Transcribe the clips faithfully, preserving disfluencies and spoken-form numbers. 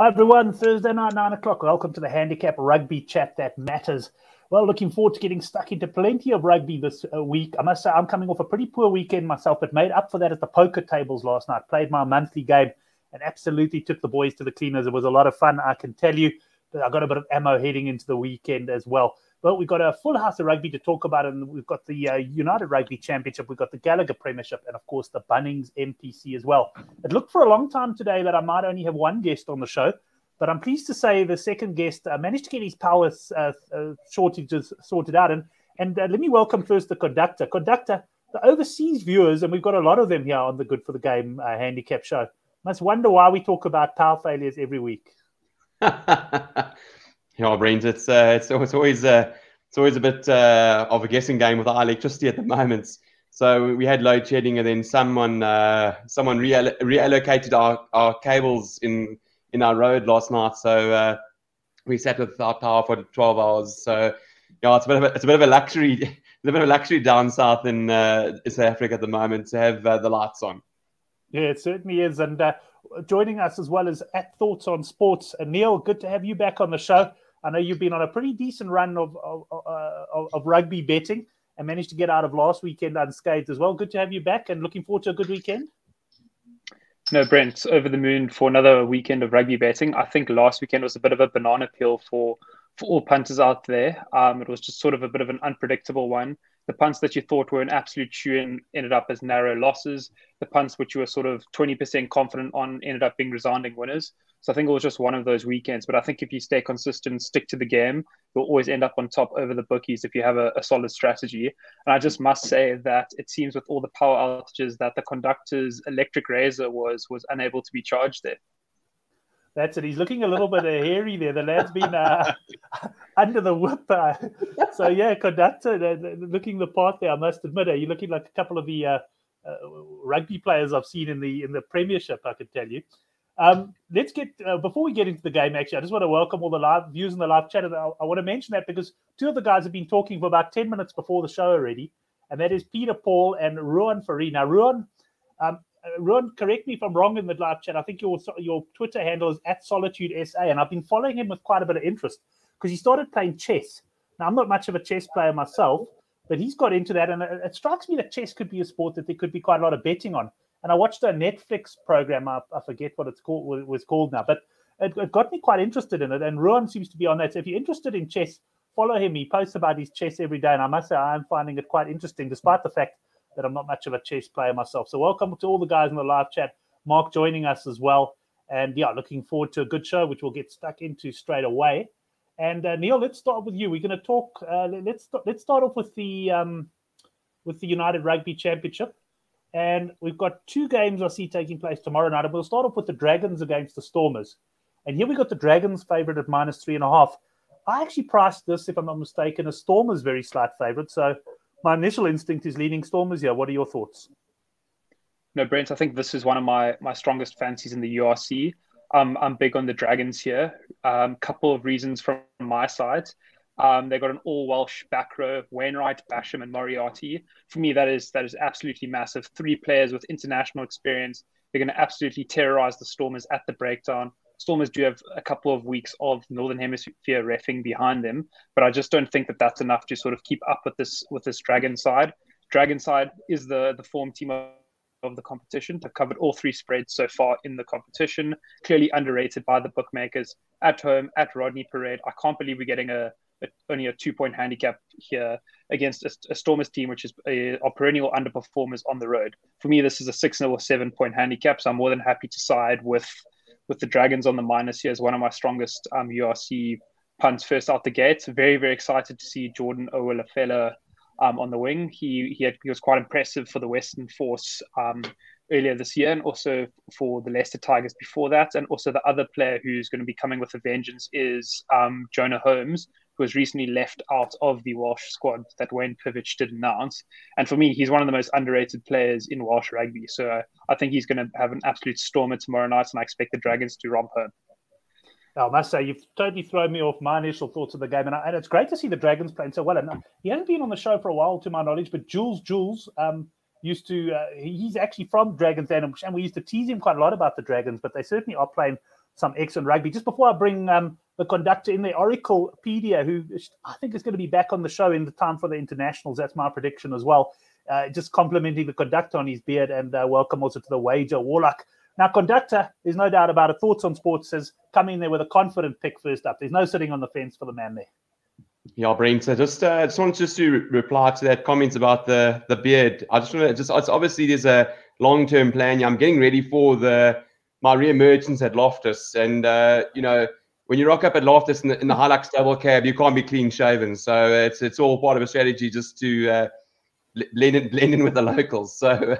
Hi everyone, Thursday night, nine o'clock. Welcome to the Handicap Rugby Chat that matters. Well, looking forward to getting stuck into plenty of rugby this uh, week. I must say I'm coming off a pretty poor weekend myself, but made up for that at the poker tables last night. Played my monthly game and absolutely took the boys to the cleaners. It was a lot of fun, I can tell you. But I got a bit of ammo heading into the weekend as well. Well, we've got a full house of rugby to talk about, and we've got the uh, United Rugby Championship, we've got the Gallagher Premiership, and of course the Bunnings M P C as well. It looked for a long time today that I might only have one guest on the show, but I'm pleased to say the second guest uh, managed to get his power uh, uh, shortages sorted out. And, and uh, let me welcome first the conductor. Conductor, the overseas viewers, and we've got a lot of them here on the Good for the Game uh, handicap show, must wonder why we talk about power failures every week. Yeah, Brent, it's uh, it's it's always uh, it's always a bit uh, of a guessing game with our electricity at the moment. So we had load shedding, and then someone uh, someone reall- reallocated our, our cables in in our road last night. So uh, we sat without power for twelve hours. So yeah, it's a bit of a, it's a bit of a luxury, a bit of a luxury down south in uh, South Africa at the moment to have uh, the lights on. Yeah, it certainly is. And uh, joining us as well as at Thoughts on Sports, uh, Neil, good to have you back on the show. I know you've been on a pretty decent run of of, uh, of of rugby betting and managed to get out of last weekend unscathed as well. Good to have you back and looking forward to a good weekend. No, Brent, over the moon for another weekend of rugby betting. I think last weekend was a bit of a banana peel for, for all punters out there. Um, it was just sort of a bit of an unpredictable one. The punts that you thought were an absolute shoe-in ended up as narrow losses. The punts which you were sort of twenty percent confident on ended up being resounding winners. So I think it was just one of those weekends. But I think if you stay consistent, stick to the game, you'll always end up on top over the bookies if you have a, a solid strategy. And I just must say that it seems with all the power outages that the conductor's electric razor was was unable to be charged there. That's it. He's looking a little bit hairy there. The lad's been uh, under the whip. Uh, so, yeah, conductor, uh, looking the part there, I must admit. You're looking like a couple of the uh, uh, rugby players I've seen in the in the Premiership, I can tell you. Um, let's get, uh, before we get into the game, actually, I just want to welcome all the live views in the live chat. And I, I want to mention that because two of the guys have been talking for about ten minutes before the show already. And that is Peter Paul and Ruan Fari. Now, Ruan, um, Ruan, correct me if I'm wrong in the live chat. I think your your Twitter handle is at Solitude S A, and I've been following him with quite a bit of interest because he started playing chess. Now, I'm not much of a chess player myself, but he's got into that, and it, it strikes me that chess could be a sport that there could be quite a lot of betting on. And I watched a Netflix program, I, I forget what it's called, what it was called now, but it, it got me quite interested in it, and Ruan seems to be on that. So if you're interested in chess, follow him. He posts about his chess every day, and I must say I'm finding it quite interesting, despite the fact that I'm not much of a chess player myself. So welcome to all the guys in the live chat. Mark joining us as well. And yeah, looking forward to a good show, which we'll get stuck into straight away. And uh, Neil, let's start with you. We're going to talk. Uh, let's st- let's start off with the um, with the United Rugby Championship, and we've got two games I see taking place tomorrow night. And we'll start off with the Dragons against the Stormers. And here we got the Dragons favourite at minus three and a half. I actually priced this, if I'm not mistaken, a Stormers very slight favourite. So my initial instinct is leaning Stormers here. What are your thoughts? No, Brent, I think this is one of my, my strongest fancies in the U R C. Um, I'm big on the Dragons here. A um, couple of reasons from my side. Um, they've got an all-Welsh back row, Wainwright, Basham, and Moriarty. For me, that is that is absolutely massive. Three players with international experience. They're going to absolutely terrorise the Stormers at the breakdown. Stormers do have a couple of weeks of Northern Hemisphere reffing behind them, but I just don't think that that's enough to sort of keep up with this with this Dragon side. Dragon side is the the form team of, of the competition. They've covered all three spreads so far in the competition. Clearly underrated by the bookmakers. At home, at Rodney Parade, I can't believe we're getting a, a only a two point handicap here against a, a Stormers team, which is a, a perennial underperformers on the road. For me, this is a six or seven point handicap, so I'm more than happy to side with. with the Dragons on the minus here as one of my strongest um, U R C punts first out the gate. Very, very excited to see Jordan Owolafela um, on the wing. He he, had, he was quite impressive for the Western Force um, earlier this year and also for the Leicester Tigers before that. And also the other player who's going to be coming with a vengeance is um, Jonah Holmes, who was recently left out of the Welsh squad that Wayne Pivich did announce. And for me, he's one of the most underrated players in Welsh rugby. So uh, I think he's going to have an absolute stormer tomorrow night, and I expect the Dragons to romp home. I must say, you've totally thrown me off my initial thoughts of the game. And, I, and it's great to see the Dragons playing so well. And he hasn't been on the show for a while, to my knowledge, but Jules Jules um, used to, uh, he's actually from Dragons, and we used to tease him quite a lot about the Dragons, but they certainly are playing some excellent rugby. Just before I bring um, the conductor in there, Oraclepedia, who I think is going to be back on the show in the time for the internationals. That's my prediction as well. Uh, just complimenting the conductor on his beard, and uh, welcome also to the wager, Warlock. Now, conductor, there's no doubt about it. Thoughts on Sports says come in there with a confident pick first up. There's no sitting on the fence for the man there. Yeah, Brent. So just uh, just wanted just to re- reply to that comments about the the beard. I just want to just it's obviously there's a long term plan. I'm getting ready for the my re-emergence at Loftus, and uh, you know when you rock up at Loftus in the, in the Hilux double cab, you can't be clean shaven. So it's it's all part of a strategy just to uh, blend in blend in with the locals. So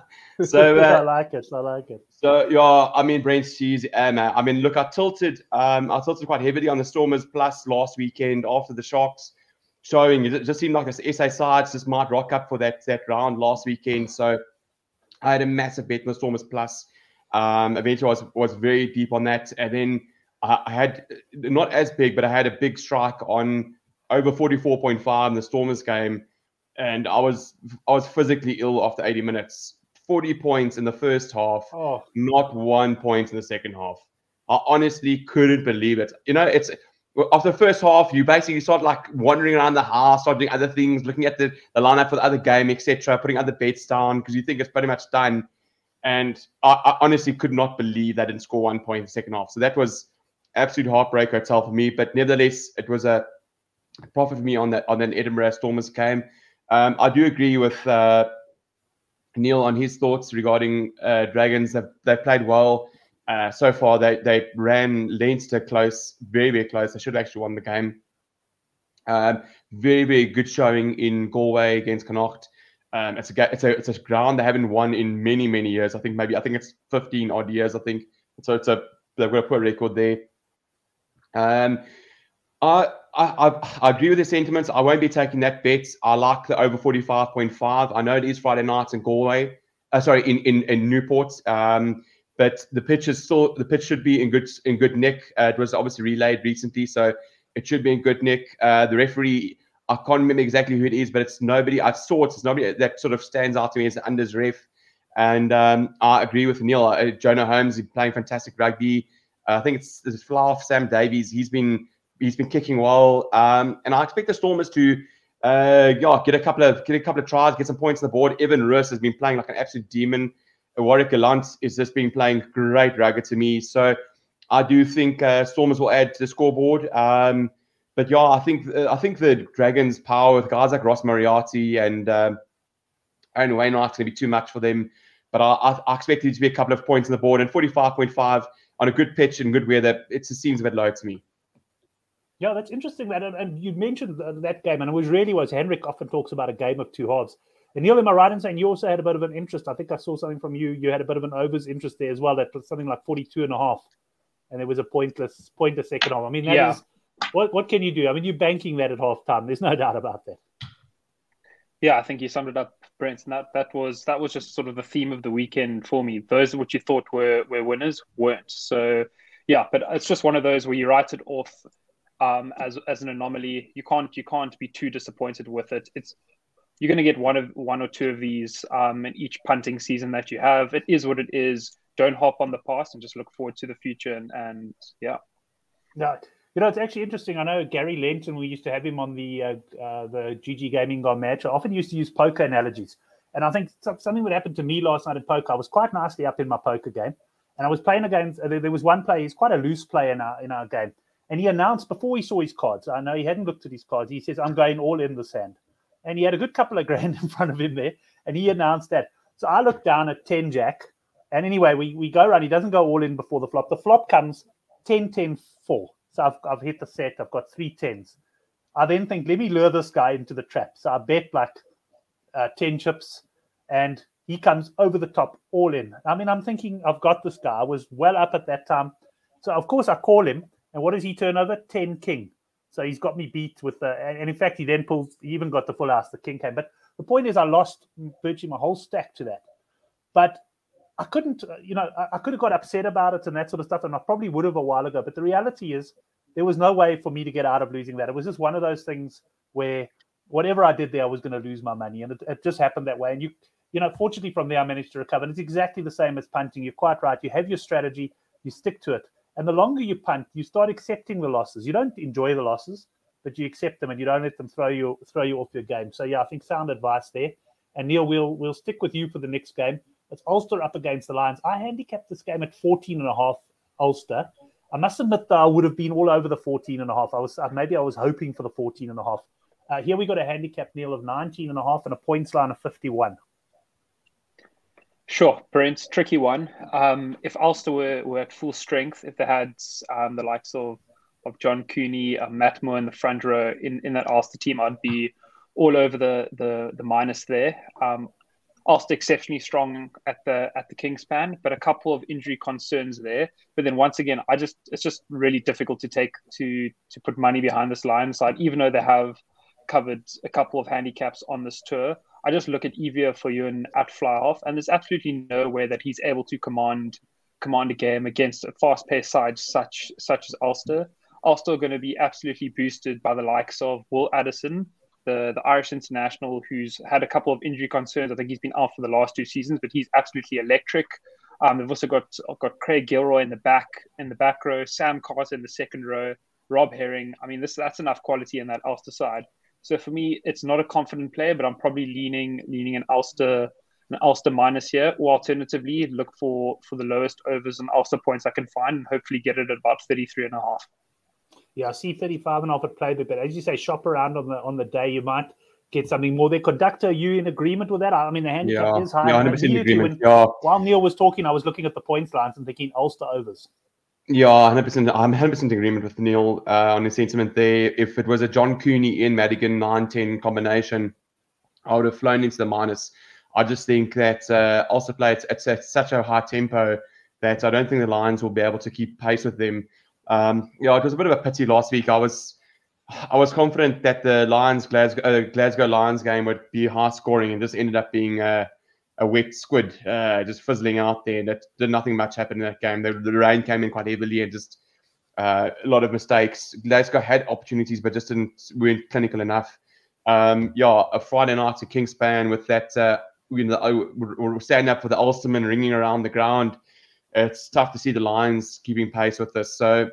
so uh, I like it. I like it. So yeah, I mean, Brent, she's um, I mean, look, I tilted, um, I tilted quite heavily on the Stormers plus last weekend after the Sharks showing. It just seemed like this S A sides just might rock up for that that round last weekend. So I had a massive bet on the Stormers plus. Um, eventually, I was was very deep on that, and then I, I had not as big, but I had a big strike on over forty-four point five in the Stormers game, and I was I was physically ill after eighty minutes. forty points in the first half, oh. not one point in the second half. I honestly couldn't believe it. You know, it's after the first half, you basically start like wandering around the house, start doing other things, looking at the, the lineup for the other game, et cetera, putting other bets down because you think it's pretty much done. And I, I honestly could not believe that didn't score one point in the second half. So that was absolute heartbreak hotel for me. But nevertheless, it was a profit for me on that on an Edinburgh Stormers game. Um, I do agree with uh, Neil on his thoughts regarding uh, Dragons. They've, they've played well uh, so far. They they ran Leinster close, very, very close. They should have actually won the game. Um, very, very good showing in Galway against Connacht. Um, it's a it's a it's a ground they haven't won in many, many years. I think maybe I think it's fifteen odd years. I think so. It's a they've got a poor record there. Um, I, I I agree with the sentiments. I won't be taking that bet. I like the over forty-five point five. I know it is Friday nights in Galway. Uh, sorry, in, in, in Newport. Um, but the pitch is still the pitch should be in good in good nick. Uh, it was obviously relayed recently, so it should be in good nick. Uh, the referee, I can't remember exactly who it is, but it's nobody. I saw it. It's nobody that sort of stands out to me as an unders ref. And um, I agree with Neil. Uh, Jonah Holmes is playing fantastic rugby. Uh, I think it's, it's Flav, Sam Davies. He's been He's been kicking well, um, and I expect the Stormers to, uh, yeah, get a couple of get a couple of tries, get some points on the board. Evan Roos has been playing like an absolute demon. Warwick Gallant is just been playing great rugby to me. So I do think uh, Stormers will add to the scoreboard. Um, but yeah, I think uh, I think the Dragons' power with guys like Ross Moriarty and um, Aaron Wainwright's going to be too much for them. But I, I, I expect it to be a couple of points on the board, and forty-five point five on a good pitch and good weather. It just seems a bit low to me. Yeah, that's interesting. That and you mentioned that game, and it was really was. Henrik often talks about a game of two halves. And Neil, am I right in saying you also had a bit of an interest? I think I saw something from you. You had a bit of an overs interest there as well. That was something like forty-two and a half, and there was a pointless pointless second half. I mean, that yeah. is what what can you do? I mean, you're banking that at half time. There's no doubt about that. Yeah, I think you summed it up, Brent. And that that was that was just sort of the theme of the weekend for me. Those which you thought were were winners weren't. So yeah, but it's just one of those where you write it off. Um, as as an anomaly, you can't you can't be too disappointed with it. It's you're going to get one of one or two of these um, in each punting season that you have. It is what it is. Don't hop on the past and just look forward to the future. And, and yeah, no, you know it's actually interesting. I know Gary Lenton. We used to have him on the uh, uh, the G G Gaming Gone Match. I often used to use poker analogies, and I think something that happened to me last night in poker. I was quite nicely up in my poker game, and I was playing against. Uh, there was one player. He's quite a loose player in our in our game. And he announced before he saw his cards, I know he hadn't looked at his cards, he says, I'm going all in this hand. And he had a good couple of grand in front of him there. And he announced that. So I looked down at ten Jack. And anyway, we, we go around. He doesn't go all in before the flop. The flop comes ten ten four. So I've, I've hit the set. I've got three tens. I then think, let me lure this guy into the trap. So I bet like uh, ten chips. And he comes over the top all in. I mean, I'm thinking, I've got this guy. I was well up at that time. So, of course, I call him. And what does he turn over? ten king. So he's got me beat with the, and in fact, he then pulls, he even got the full house, the king came. But the point is, I lost virtually my whole stack to that. But I couldn't, you know, I, I could have got upset about it and that sort of stuff, and I probably would have a while ago. But the reality is, there was no way for me to get out of losing that. It was just one of those things where whatever I did there, I was going to lose my money. And it, it just happened that way. And you, you know, fortunately from there, I managed to recover. And it's exactly the same as punting. You're quite right. You have your strategy, you stick to it. And the longer you punt, you start accepting the losses. You don't enjoy the losses, but you accept them and you don't let them throw you throw you off your game. So, yeah, I think sound advice there. And, Neil, we'll we'll stick with you for the next game. It's Ulster up against the Lions. I handicapped this game at fourteen and a half Ulster. I must admit that I would have been all over the fourteen and a half. I was maybe I was hoping for the fourteen and a half. Uh, here we got a handicap, Neil, of nineteen and a half and a points line of fifty-one. Sure, Brent, tricky one. Um, if Ulster were, were at full strength, if they had um, the likes of, of John Cooney, uh, Matt Moore in the front row in, in that Ulster team, I'd be all over the the, the minus there. Um, Ulster exceptionally strong at the at the Kingspan, but a couple of injury concerns there. But then once again, I just it's just really difficult to take to to put money behind this Lions side, even though they have covered a couple of handicaps on this tour. I just look at Evia for you and at fly half, and there's absolutely no way that he's able to command command a game against a fast-paced side such such as Ulster. Ulster are going to be absolutely boosted by the likes of Will Addison, the, the Irish international, who's had a couple of injury concerns. I think he's been out for the last two seasons, but he's absolutely electric. Um, they've also got got Craig Gilroy in the back in the back row, Sam Carter in the second row, Rob Herring. I mean, this that's enough quality in that Ulster side. So for me, it's not a confident play, but I'm probably leaning leaning an Ulster an Ulster minus here, or alternatively look for for the lowest overs and Ulster points I can find, and hopefully get it at about thirty-three and a half. Yeah, I see thirty-five and a half at play, but as you say, shop around on the on the day, you might get something more there. Conductor, are you in agreement with that? I mean, the handicap yeah. is high. Yeah, one hundred percent agreement. When, yeah. While Neil was talking, I was looking at the points lines and thinking Ulster overs. Yeah, one hundred percent. I'm one hundred percent agreement with Neil uh, on his sentiment there. If it was a John Cooney in Madigan nine ten combination, I would have flown into the minus. I just think that uh, Ulster play, it's, it's at such a high tempo that I don't think the Lions will be able to keep pace with them. Um, yeah, it was a bit of a pity last week. I was I was confident that the Lions Glasgow, uh, Glasgow Lions game would be high scoring, and just ended up being uh, a wet squid, uh, just fizzling out there. That did nothing much happen in that game. The, the rain came in quite heavily, and just uh, a lot of mistakes. Glasgow had opportunities, but just didn't weren't clinical enough. Um, yeah, a Friday night to Kingspan with that. Uh, you know, we're standing up for the Ulstermen ringing around the ground. It's tough to see the Lions keeping pace with this. So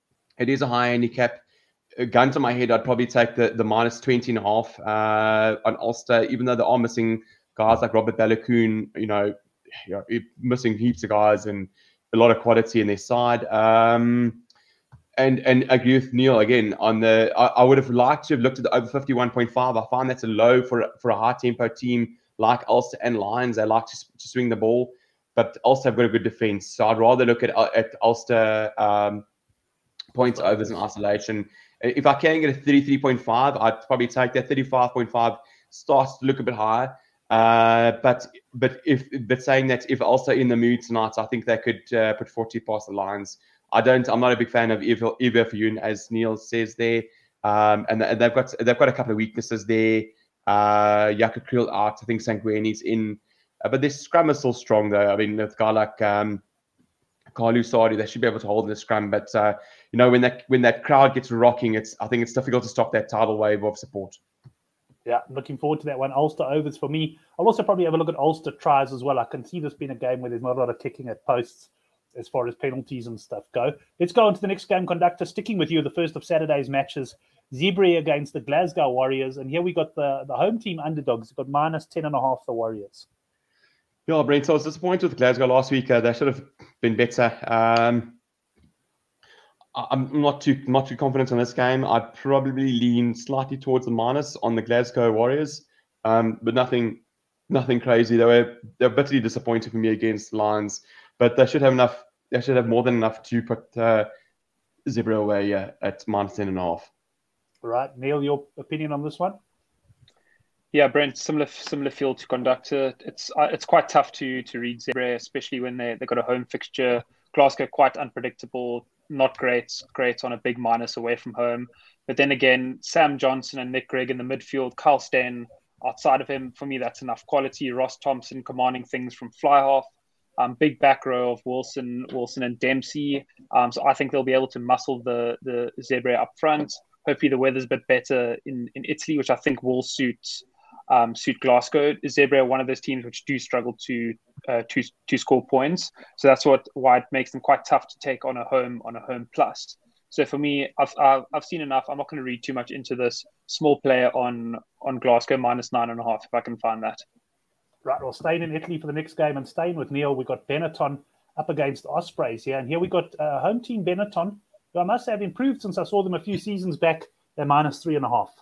it is a high handicap. A gun to my head, I'd probably take the, the minus twenty and a half uh, on Ulster, even though they are missing guys like Robert Balakoon, you know, you know, missing heaps of guys and a lot of quality in their side. Um, and and I agree with Neil again on the. I, I would have liked to have looked at the over fifty-one point five. I find that's a low for for a high tempo team like Ulster and Lions. They like to, to swing the ball, but Ulster have got a good defense. So I'd rather look at at Ulster um, points overs in isolation. If I can get a thirty-three point five, I'd probably take that. thirty-five point five starts to look a bit higher. Uh, but but if but saying that if Ulster in the mood tonight, I think they could uh, put forty past the Lions. I don't. I'm not a big fan of Eva Fioun, as Neil says there. Um, and, and they've got they've got a couple of weaknesses there. Uh, Jakob Kriel out. I think Sangweni's in, uh, but their scrum is still strong though. I mean, with a guy like um, Carlu Sardi, they should be able to hold the scrum. But uh, you know, when that when that crowd gets rocking, it's I think it's difficult to stop that tidal wave of support. Yeah, looking forward to that one. Ulster overs for me. I'll also probably have a look at Ulster tries as well. I can see this being a game where there's not a lot of kicking at posts as far as penalties and stuff go. Let's go on to the next game, Conductor. Sticking with you, the first of Saturday's matches, Zebra against the Glasgow Warriors. And here we got the, the home team underdogs. We've got minus ten and a half, the Warriors. Yeah, Brent, so I was disappointed with Glasgow last week. Uh, they should have been better. Um, I'm not too not too confident on this game. I'd probably lean slightly towards the minus on the Glasgow Warriors, um, but nothing nothing crazy. They were they're bitterly disappointing for me against Lions, but they should have enough. They should have more than enough to put uh, Zebra away uh, at minus ten and a half. All right, Neil, your opinion on this one? Yeah, Brent, similar similar feel to Conductor. It's uh, it's quite tough to to read Zebra, especially when they they got a home fixture. Glasgow quite unpredictable. Not great, great on a big minus away from home. But then again, Sam Johnson and Nick Gregg in the midfield, Carl Steyn outside of him, for me, that's enough quality. Ross Thompson commanding things from fly half. Um, big back row of Wilson, Wilson and Dempsey. Um, so I think they'll be able to muscle the the Zebra up front. Hopefully the weather's a bit better in, in Italy, which I think will suit um, suit Glasgow. Zebre are one of those teams which do struggle to uh, to to score points, so that's what why it makes them quite tough to take on a home on a home plus. So for me, I've I've, I've seen enough. I'm not going to read too much into this. Small player on on Glasgow minus nine and a half if I can find that. Right, well, staying in Italy for the next game and staying with Neil, we got Benetton up against Ospreys here, and here we got uh, home team Benetton, who I must say have improved since I saw them a few seasons back. They're minus three and a half.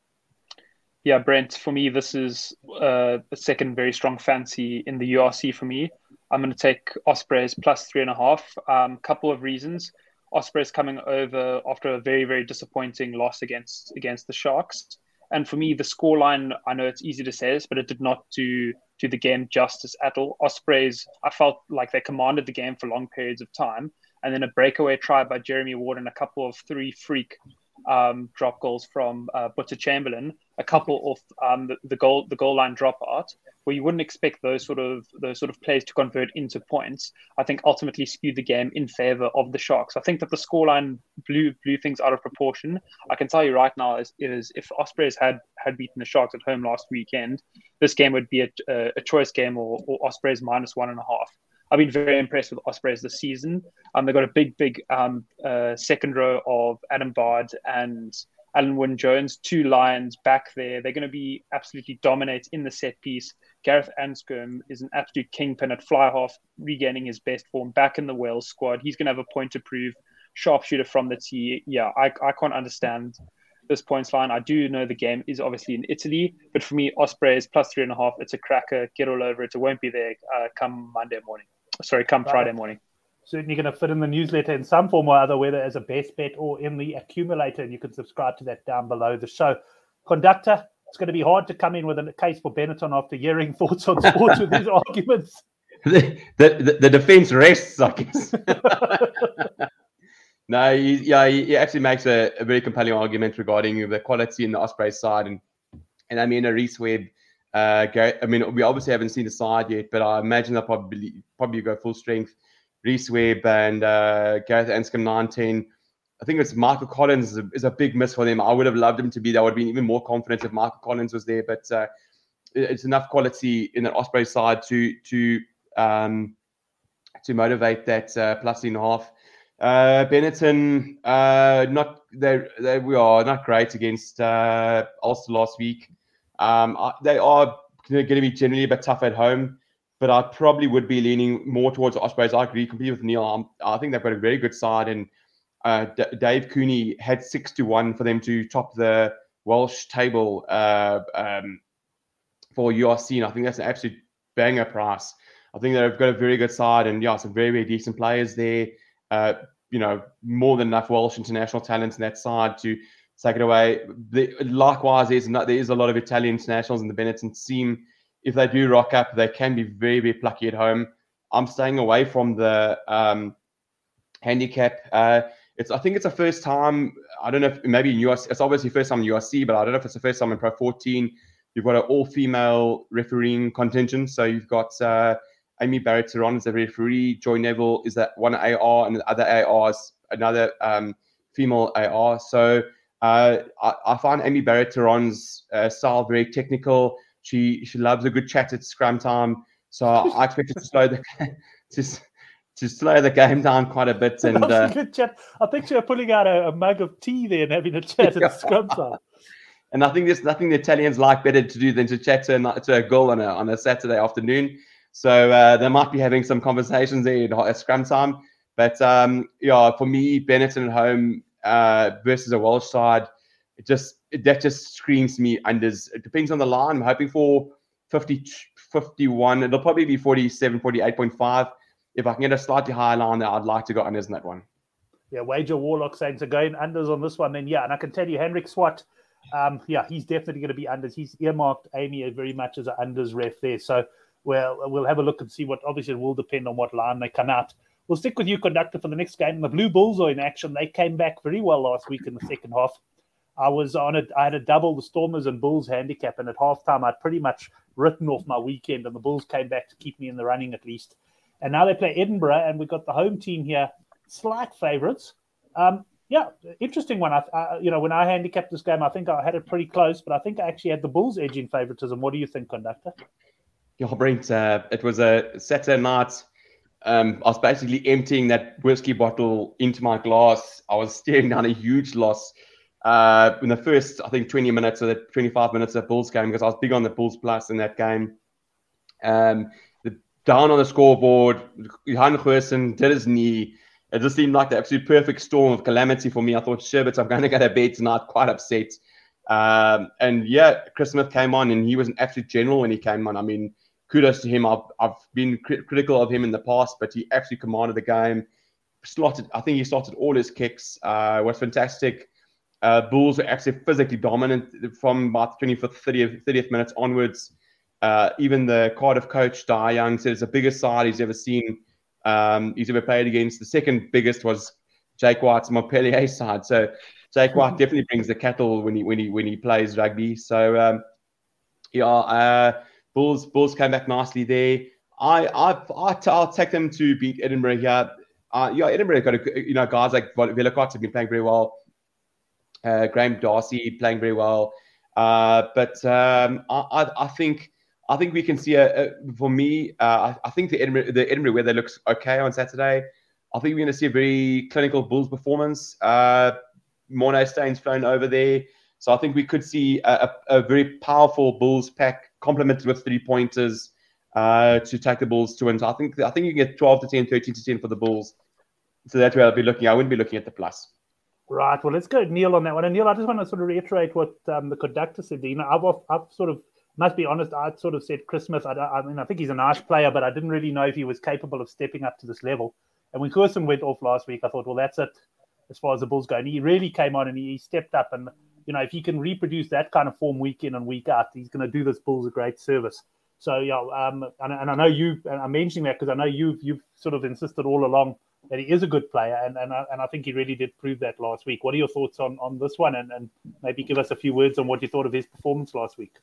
Yeah, Brent, for me, this is uh, the second very strong fancy in the U R C for me. I'm going to take Ospreys plus three and a half. Um, couple of reasons. Ospreys coming over after a very, very disappointing loss against against the Sharks. And for me, the scoreline, I know it's easy to say this, but it did not do, do the game justice at all. Ospreys, I felt like they commanded the game for long periods of time. And then a breakaway try by Jeremy Ward and a couple of three freak um, drop goals from uh, Butter Chamberlain, a couple of um, the, the goal the goal line dropout, where you wouldn't expect those sort of those sort of plays to convert into points. I think ultimately skewed the game in favor of the Sharks. I think that the scoreline blew blew things out of proportion. I can tell you right now is, is if Ospreys had had beaten the Sharks at home last weekend, this game would be a, a, a choice game or, or Ospreys minus one and a half. I've been very impressed with Ospreys this season. Um, they've got a big, big um, uh, second row of Adam Bard and Alan Wynne-Jones, two Lions back there. They're going to be absolutely dominate in the set piece. Gareth Anscombe is an absolute kingpin at fly half, regaining his best form back in the Wales squad. He's going to have a point to prove. Sharpshooter from the tee. Yeah, I, I can't understand this points line. I do know the game is obviously in Italy, but for me, Ospreys plus three and a half. It's a cracker. Get all over it. It won't be there uh, come Monday morning. Sorry, come Friday morning. Certainly going to fit in the newsletter in some form or other, whether as a best bet or in the accumulator, and you can subscribe to that down below the show. Conductor, it's going to be hard to come in with a case for Benetton after hearing thoughts on sports with these arguments. The, the, the defense rests, I guess. No, he, yeah, he actually makes a, a very compelling argument regarding the quality in the Ospreys side. And, and I mean, a Reece Webb, uh, Gareth, I mean, we obviously haven't seen the side yet, but I imagine they'll probably, probably go full strength. Reece Webb and uh, Gareth Anscombe nine ten. I think it's Michael Collins is a, is a big miss for them. I would have loved him to be there. I would have been even more confident if Michael Collins was there. But uh, it, it's enough quality in the Osprey side to to um, to motivate that uh, plus and a half. Uh, Benetton, uh, not they they we are not great against uh, Ulster last week. Um, they are going to be generally a bit tough at home. But I probably would be leaning more towards the Ospreys. I agree completely with Neil. I'm, I think they've got a very good side. And uh, D- Dave Cooney had six to one for them to top the Welsh table uh, um, for U R C. And I think that's an absolute banger price. I think they've got a very good side. And yeah, some very, very decent players there. Uh, you know, more than enough Welsh international talent in that side to take it away. The, likewise, there's not, there is a lot of Italian internationals in the Benetton team. If they do rock up, they can be very, very plucky at home. I'm staying away from the um, handicap. Uh, it's I think it's the first time, I don't know if maybe in U S, it's obviously first time in U R C, but I don't know if it's the first time in Pro fourteen. You've got an all-female refereeing contingent. So you've got uh, Amy Barrett-Teron as a referee. Joy Neville is that one A R, and the other A R is another um, female A R. So uh, I, I find Amy Barrett-Teron's uh, style very technical. She she loves a good chat at scrum time, so I expect her to slow the to, to slow the game down quite a bit. And uh, a good chat. I think you're pulling out a, a mug of tea there and having a chat yeah. at scrum time. And I think there's nothing the Italians like better to do than to chat to a, to a girl on a on a Saturday afternoon. So uh, they might be having some conversations there at scrum time. But um, yeah, for me, Benetton at home uh, versus a Welsh side, it just that just screams me unders. It depends on the line. I'm hoping for fifty, fifty-one. It'll probably be forty-seven, forty-eight point five. If I can get a slightly higher line there, I'd like to go unders in that one. Yeah, Wager Warlock saying so going unders on this one. Then yeah, and I can tell you, Henrik Swart, um, yeah, he's definitely going to be unders. He's earmarked Amy very much as an unders ref there. So well, we'll have a look and see what. Obviously, it will depend on what line they come out. We'll stick with you, Conductor, for the next game. The Blue Bulls are in action. They came back very well last week in the second half. I was on it. I had a double the Stormers and Bulls handicap, and at halftime, I'd pretty much written off my weekend, and the Bulls came back to keep me in the running at least. And now they play Edinburgh, and we've got the home team here, slight favourites. Um, Yeah, interesting one. I, I, you know, when I handicapped this game, I think I had it pretty close, but I think I actually had the Bulls edge in favoritism. What do you think, Conductor? Yeah, Brent, uh, it was a Saturday night. Um, I was basically emptying that whiskey bottle into my glass. I was staring down a huge loss uh, in the first, I think, twenty minutes or the twenty-five minutes of the Bulls game, because I was big on the Bulls plus in that game. Um, the, down on the scoreboard, Johan Goosen did his knee. It just seemed like the absolute perfect storm of calamity for me. I thought, Sherbet, I'm going to go to bed tonight, quite upset. Um, and yeah, Chris Smith came on, and he was an absolute general when he came on. I mean, kudos to him. I've, I've been cri- critical of him in the past, but he actually commanded the game. Slotted, I think he slotted all his kicks. Uh, was fantastic. Uh, Bulls were actually physically dominant from about the twenty-fifth, thirtieth, thirtieth minutes onwards. Uh, even the Cardiff coach, Dai Young, said it's the biggest side he's ever seen. Um, he's ever played against. The second biggest was Jake White's Montpellier side. So Jake White definitely brings the kettle when he when he when he plays rugby. So um, yeah, uh, Bulls Bulls came back nicely there. I I I I'll take them to beat Edinburgh here. Uh, yeah, Edinburgh got a, you know guys like Vellacott have been playing very well. Uh, Graham Darcy playing very well. Uh, but um, I, I I think. I think we can see a, a for me. Uh, I, I think the Edinburgh, the Edinburgh weather looks okay on Saturday. I think we're going to see a very clinical Bulls performance. Uh, Morné Steyn's flown over there, so I think we could see a, a, a very powerful Bulls pack complemented with three pointers uh, to take the Bulls to win. So I think I think you can get twelve to ten, thirteen to ten for the Bulls. So that's where I'll be looking. I wouldn't be looking at the plus. Right. Well, let's go Neil on that one. And Neil, I just want to sort of reiterate what um, the Conductor said. You know, I've, I've sort of. Must be honest, I'd sort of said Chris Smith. I, I mean, I think he's a nice player, but I didn't really know if he was capable of stepping up to this level. And when Goosen went off last week, I thought, well, that's it as far as the Bulls go. And he really came on and he, he stepped up. And, you know, if he can reproduce that kind of form week in and week out, he's going to do this Bulls a great service. So, yeah, um, and, and I know you, and I'm mentioning that because I know you've, you've sort of insisted all along that he is a good player. And and I, and I think he really did prove that last week. What are your thoughts on, on this one? And, and maybe give us a few words on what you thought of his performance last week.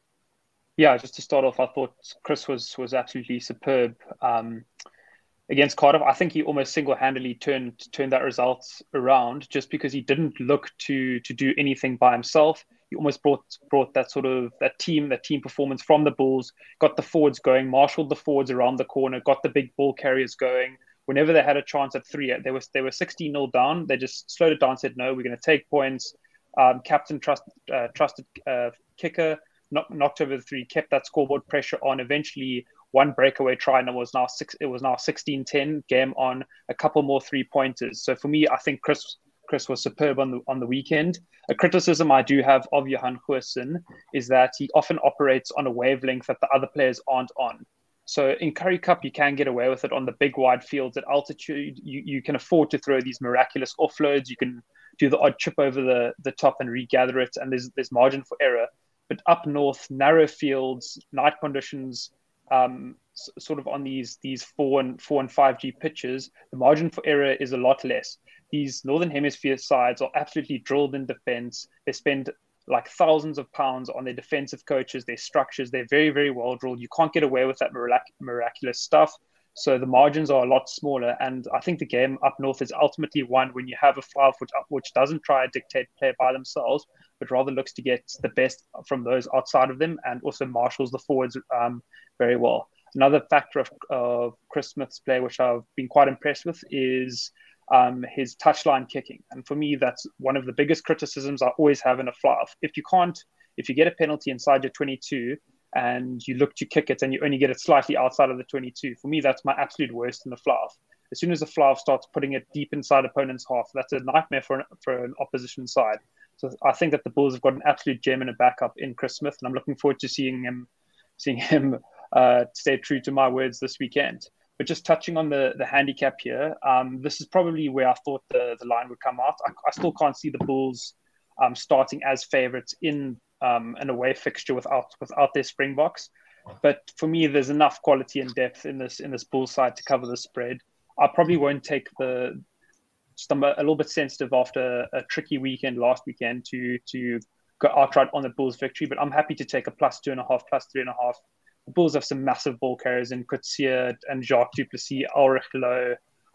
Yeah, just to start off, I thought Chris was was absolutely superb um, against Cardiff. I think he almost single-handedly turned turned that result around, just because he didn't look to to do anything by himself. He almost brought brought that sort of that team that team performance from the Bulls, got the forwards going, marshaled the forwards around the corner, got the big ball carriers going. Whenever they had a chance at three, they were they were sixteen nil down. They just slowed it down, said no, we're going to take points. Um, captain trust uh, trusted uh, kicker. Knocked over the three, kept that scoreboard pressure on. Eventually, one breakaway try, and it was now six. It was now sixteen ten game on. A couple more three pointers. So for me, I think Chris Chris was superb on the on the weekend. A criticism I do have of Johan Goosen is that he often operates on a wavelength that the other players aren't on. So in Currie Cup, you can get away with it on the big wide fields at altitude. You you can afford to throw these miraculous offloads. You can do the odd chip over the the top and regather it, and there's there's margin for error. But up north, narrow fields, night conditions, um, s- sort of on these these four and four and five G pitches, the margin for error is a lot less. These Northern Hemisphere sides are absolutely drilled in defense. They spend like thousands of pounds on their defensive coaches, their structures. They're very, very well drilled. You can't get away with that mirac- miraculous stuff. So the margins are a lot smaller. And I think the game up north is ultimately won when you have a five which, which doesn't try to dictate play by themselves, but rather looks to get the best from those outside of them and also marshals the forwards um, very well. Another factor of, of Chris Smith's play, which I've been quite impressed with, is um, his touchline kicking. And for me, that's one of the biggest criticisms I always have in a fly-off. If you can't, if you get a penalty inside your twenty-two, and you look to kick it and you only get it slightly outside of the twenty-two. For me, that's my absolute worst in the fly-off. As soon as the fly-off starts putting it deep inside opponent's half, that's a nightmare for an, for an opposition side. So I think that the Bulls have got an absolute gem and a backup in Chris Smith, and I'm looking forward to seeing him seeing him uh, stay true to my words this weekend. But just touching on the, the handicap here, um, this is probably where I thought the, the line would come out. I, I still can't see the Bulls um, starting as favourites in Um, an away fixture without without their Springboks, but for me, there's enough quality and depth in this in this Bulls side to cover the spread. I probably won't take the. Just I'm a, a little bit sensitive after a tricky weekend last weekend to to go outright on the Bulls victory, but I'm happy to take a plus two and a half, plus three and a half. The Bulls have some massive ball carriers in Coetzee and Jacques du Plessis, Ulrich Loh.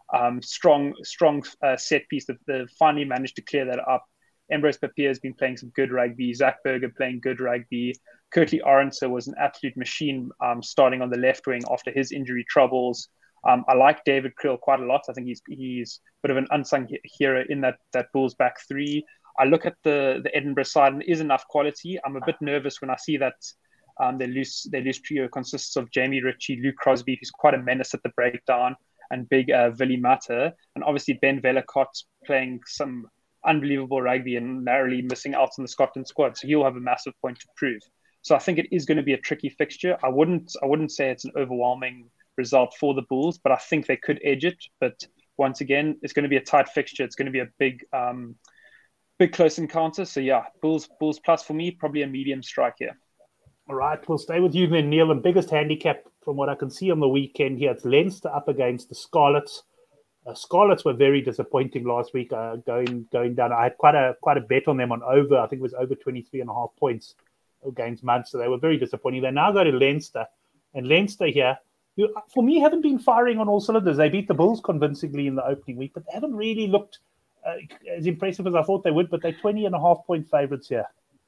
Um, strong, strong uh, set piece that they finally managed to clear that up. Ambrose Papier has been playing some good rugby. Zach Berger playing good rugby. Curtly Arendse was an absolute machine um, starting on the left wing after his injury troubles. Um, I like David Kriel quite a lot. I think he's he's a bit of an unsung hero in that that Bulls back three. I look at the the Edinburgh side and there is enough quality. I'm a bit nervous when I see that um, their loose their loose trio consists of Jamie Ritchie, Luke Crosby, who's quite a menace at the breakdown, and big uh, Willie Matter, and obviously Ben Vellacott playing some unbelievable rugby and narrowly missing out on the Scotland squad. So he'll have a massive point to prove. So I think it is going to be a tricky fixture. I wouldn't I wouldn't say it's an overwhelming result for the Bulls, but I think they could edge it. But once again, it's going to be a tight fixture. It's going to be a big, um, big close encounter. So yeah, Bulls Bulls plus for me, probably a medium strike here. All right, we'll stay with you then, Neil. And biggest handicap from what I can see on the weekend here, it's Leinster up against the Scarlets. Uh, Scarlets were very disappointing last week, uh, going going down. I had quite a quite a bet on them on over. I think it was over twenty-three and a half points against Munster. They were very disappointing. They now go to Leinster, and Leinster here, who, for me, haven't been firing on all cylinders. They beat the Bulls convincingly in the opening week, but they haven't really looked uh, as impressive as I thought they would. But they're twenty and a half point favourites here.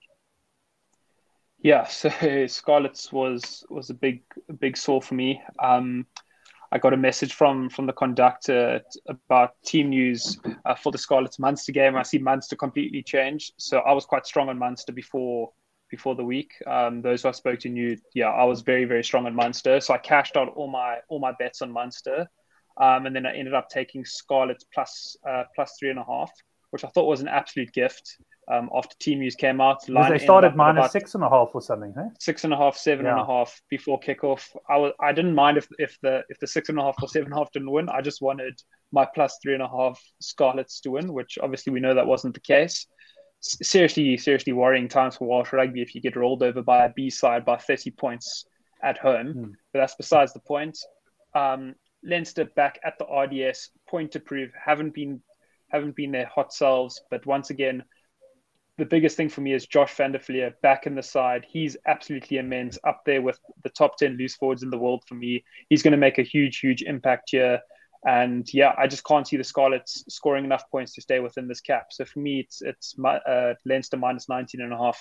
Yeah, so Scarlets was was a big a big sore for me. Um, I got a message from from the conductor about team news uh, for the Scarlets Munster game. I see Munster completely changed, so I was quite strong on Munster before before the week. Um, those who I spoke to knew, yeah, I was very very strong on Munster, so I cashed out all my all my bets on Munster, um, and then I ended up taking Scarlets plus uh, plus three and a half, which I thought was an absolute gift. Um, after team news came out, because they started minus six and a half or something, huh? Six and a half, seven yeah. and a half before kickoff. I was, I didn't mind if if the if the six and a half or seven and a half didn't win. I just wanted my plus three and a half Scarlets to win, which obviously we know that wasn't the case. S- seriously, seriously worrying times for Welsh rugby if you get rolled over by a B side by thirty points at home. Hmm. But that's besides the point. Um, Leinster back at the R D S, point to prove, haven't been haven't been their hot selves, but once again. The biggest thing for me is Josh van der Flier back in the side. He's absolutely immense, up there with the top ten loose forwards in the world for me. He's going to make a huge, huge impact here. And yeah, I just can't see the Scarlets scoring enough points to stay within this cap. So for me, it's it's uh, Leinster minus nineteen and a half.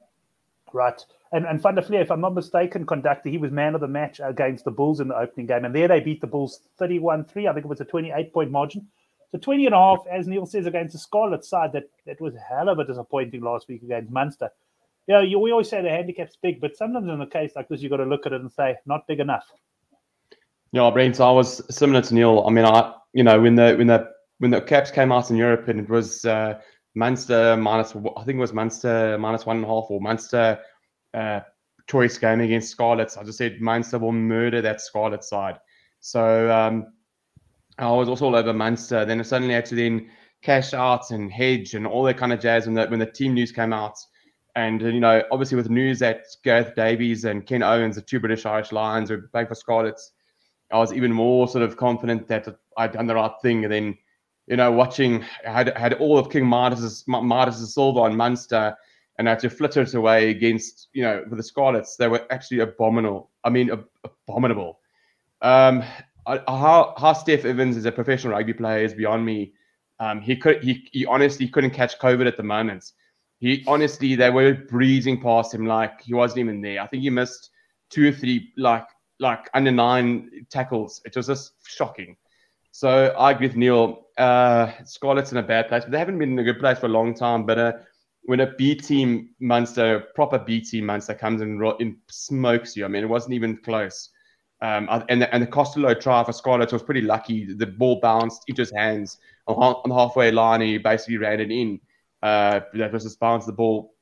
Right. And, and Van der Flier, if I'm not mistaken, conductor, he was man of the match against the Bulls in the opening game. And there they beat the Bulls thirty-one three. I think it was a twenty-eight point margin. So twenty and a half, as Neil says, against the Scarlet side, that, that was a hell of a disappointing last week against Munster. Yeah, you, we always say the handicap's big, but sometimes in a case like this, you've got to look at it and say, not big enough. Yeah, Brent, I was similar to Neil. I mean, I you know, when the when the when the caps came out in Europe and it was uh, Munster minus, I think it was Munster minus one and a half or Munster uh, choice game against Scarlets, I just said Munster will murder that Scarlet side. So, um, I was also all over Munster. Then I suddenly had to then cash out and hedge and all that kind of jazz when the, when the team news came out. And, you know, obviously with the news that Gareth Davies and Ken Owens, the two British Irish Lions, were playing for Scarlets, I was even more sort of confident that I'd done the right thing. And then, you know, watching, I had, had all of King Midas' Midas' silver on Munster and I had to flitter it away against, you know, for the Scarlets. They were actually abominable. I mean, ab- abominable. Um, How how Steph Evans is a professional rugby player is beyond me. Um, he could he he honestly couldn't catch COVID at the moment. He honestly they were breezing past him like he wasn't even there. I think he missed two or three like like under nine tackles. It was just shocking. So I agree with Neil. Uh, Scarlet's in a bad place, but they haven't been in a good place for a long time. But uh, when a B team Munster, proper B team Munster comes and, ro- and smokes you, I mean it wasn't even close. Um, and, the, and the Costello try for Scarlett was pretty lucky. The ball bounced into his hands on, on the halfway line and he basically ran it in. Uh, that was just bounced the ball.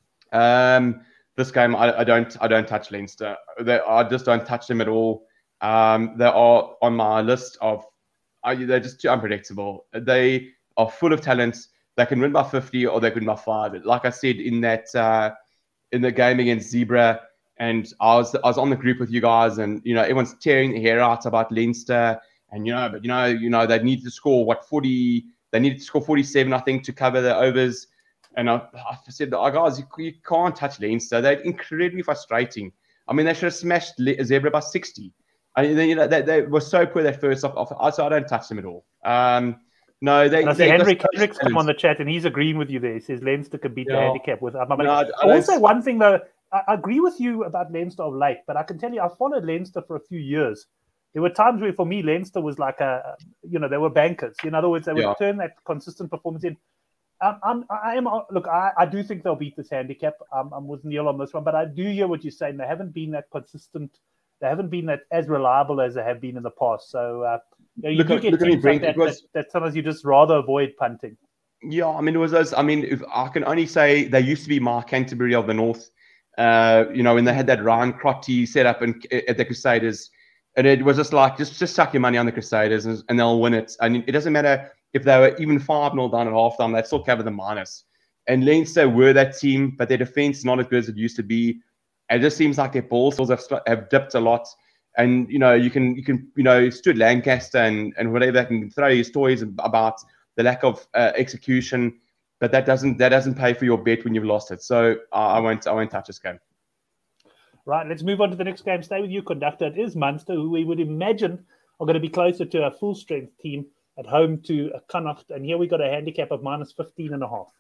Um, this game, I, I don't I don't touch Leinster. They, I just don't touch them at all. Um, they are on my list of, I, they're just too unpredictable. They are full of talent. They can win by fifty or they can win by five. Like I said, in that uh, in the game against Zebra, and I was I was on the group with you guys, and you know everyone's tearing their hair out about Leinster, and you know, but you know, you know they needed to score what forty, they needed to score forty-seven, I think, to cover the overs. And I, I said, oh, guys, you, you can't touch Leinster. They're incredibly frustrating. I mean, they should have smashed Le- Zebra by sixty. I you know they, they were so poor that first off. off so I don't touch them at all. Um, no, they. And I see they Henrik Hendricks come on the chat, and he's agreeing with you there. He says Leinster could beat yeah. the handicap with Armagh. No, I, I, I will don't... say one thing though. I, I agree with you about Leinster of late, but I can tell you I followed Leinster for a few years. There were times where, for me, Leinster was like a, you know, they were bankers. In other words, they would yeah. turn that consistent performance in. Um, I'm, I am, look, I, I do think they'll beat this handicap. Um, I'm with Neil on this one, but I do hear what you're saying. They haven't been that consistent. They haven't been that as reliable as they have been in the past. So uh, you, know, you look, do get teams like that, was, that, that sometimes you just rather avoid punting. Yeah, I mean, it was those. I mean, if I can only say they used to be my Canterbury of the North. Uh, you know, when they had that Ryan Crotty set up in, at the Crusaders, and it was just like just just chuck your money on the Crusaders and, and they'll win it. I mean, it doesn't matter if they were even five nil down at halftime; they'd still cover the minus. And Leinster were that team, but their defense is not as good as it used to be. It just seems like their ball skills have, have dipped a lot. And you know, you can you can you know, Stuart Lancaster and and whatever they can throw his stories about the lack of uh, execution, but that doesn't that doesn't pay for your bet when you've lost it. So uh, I won't I won't touch this game. Right, let's move on to the next game. Stay with you, conductor. It is Munster, who we would imagine are going to be closer to a full strength team at home to a Connacht, and here we got a handicap of minus fifteen and a half.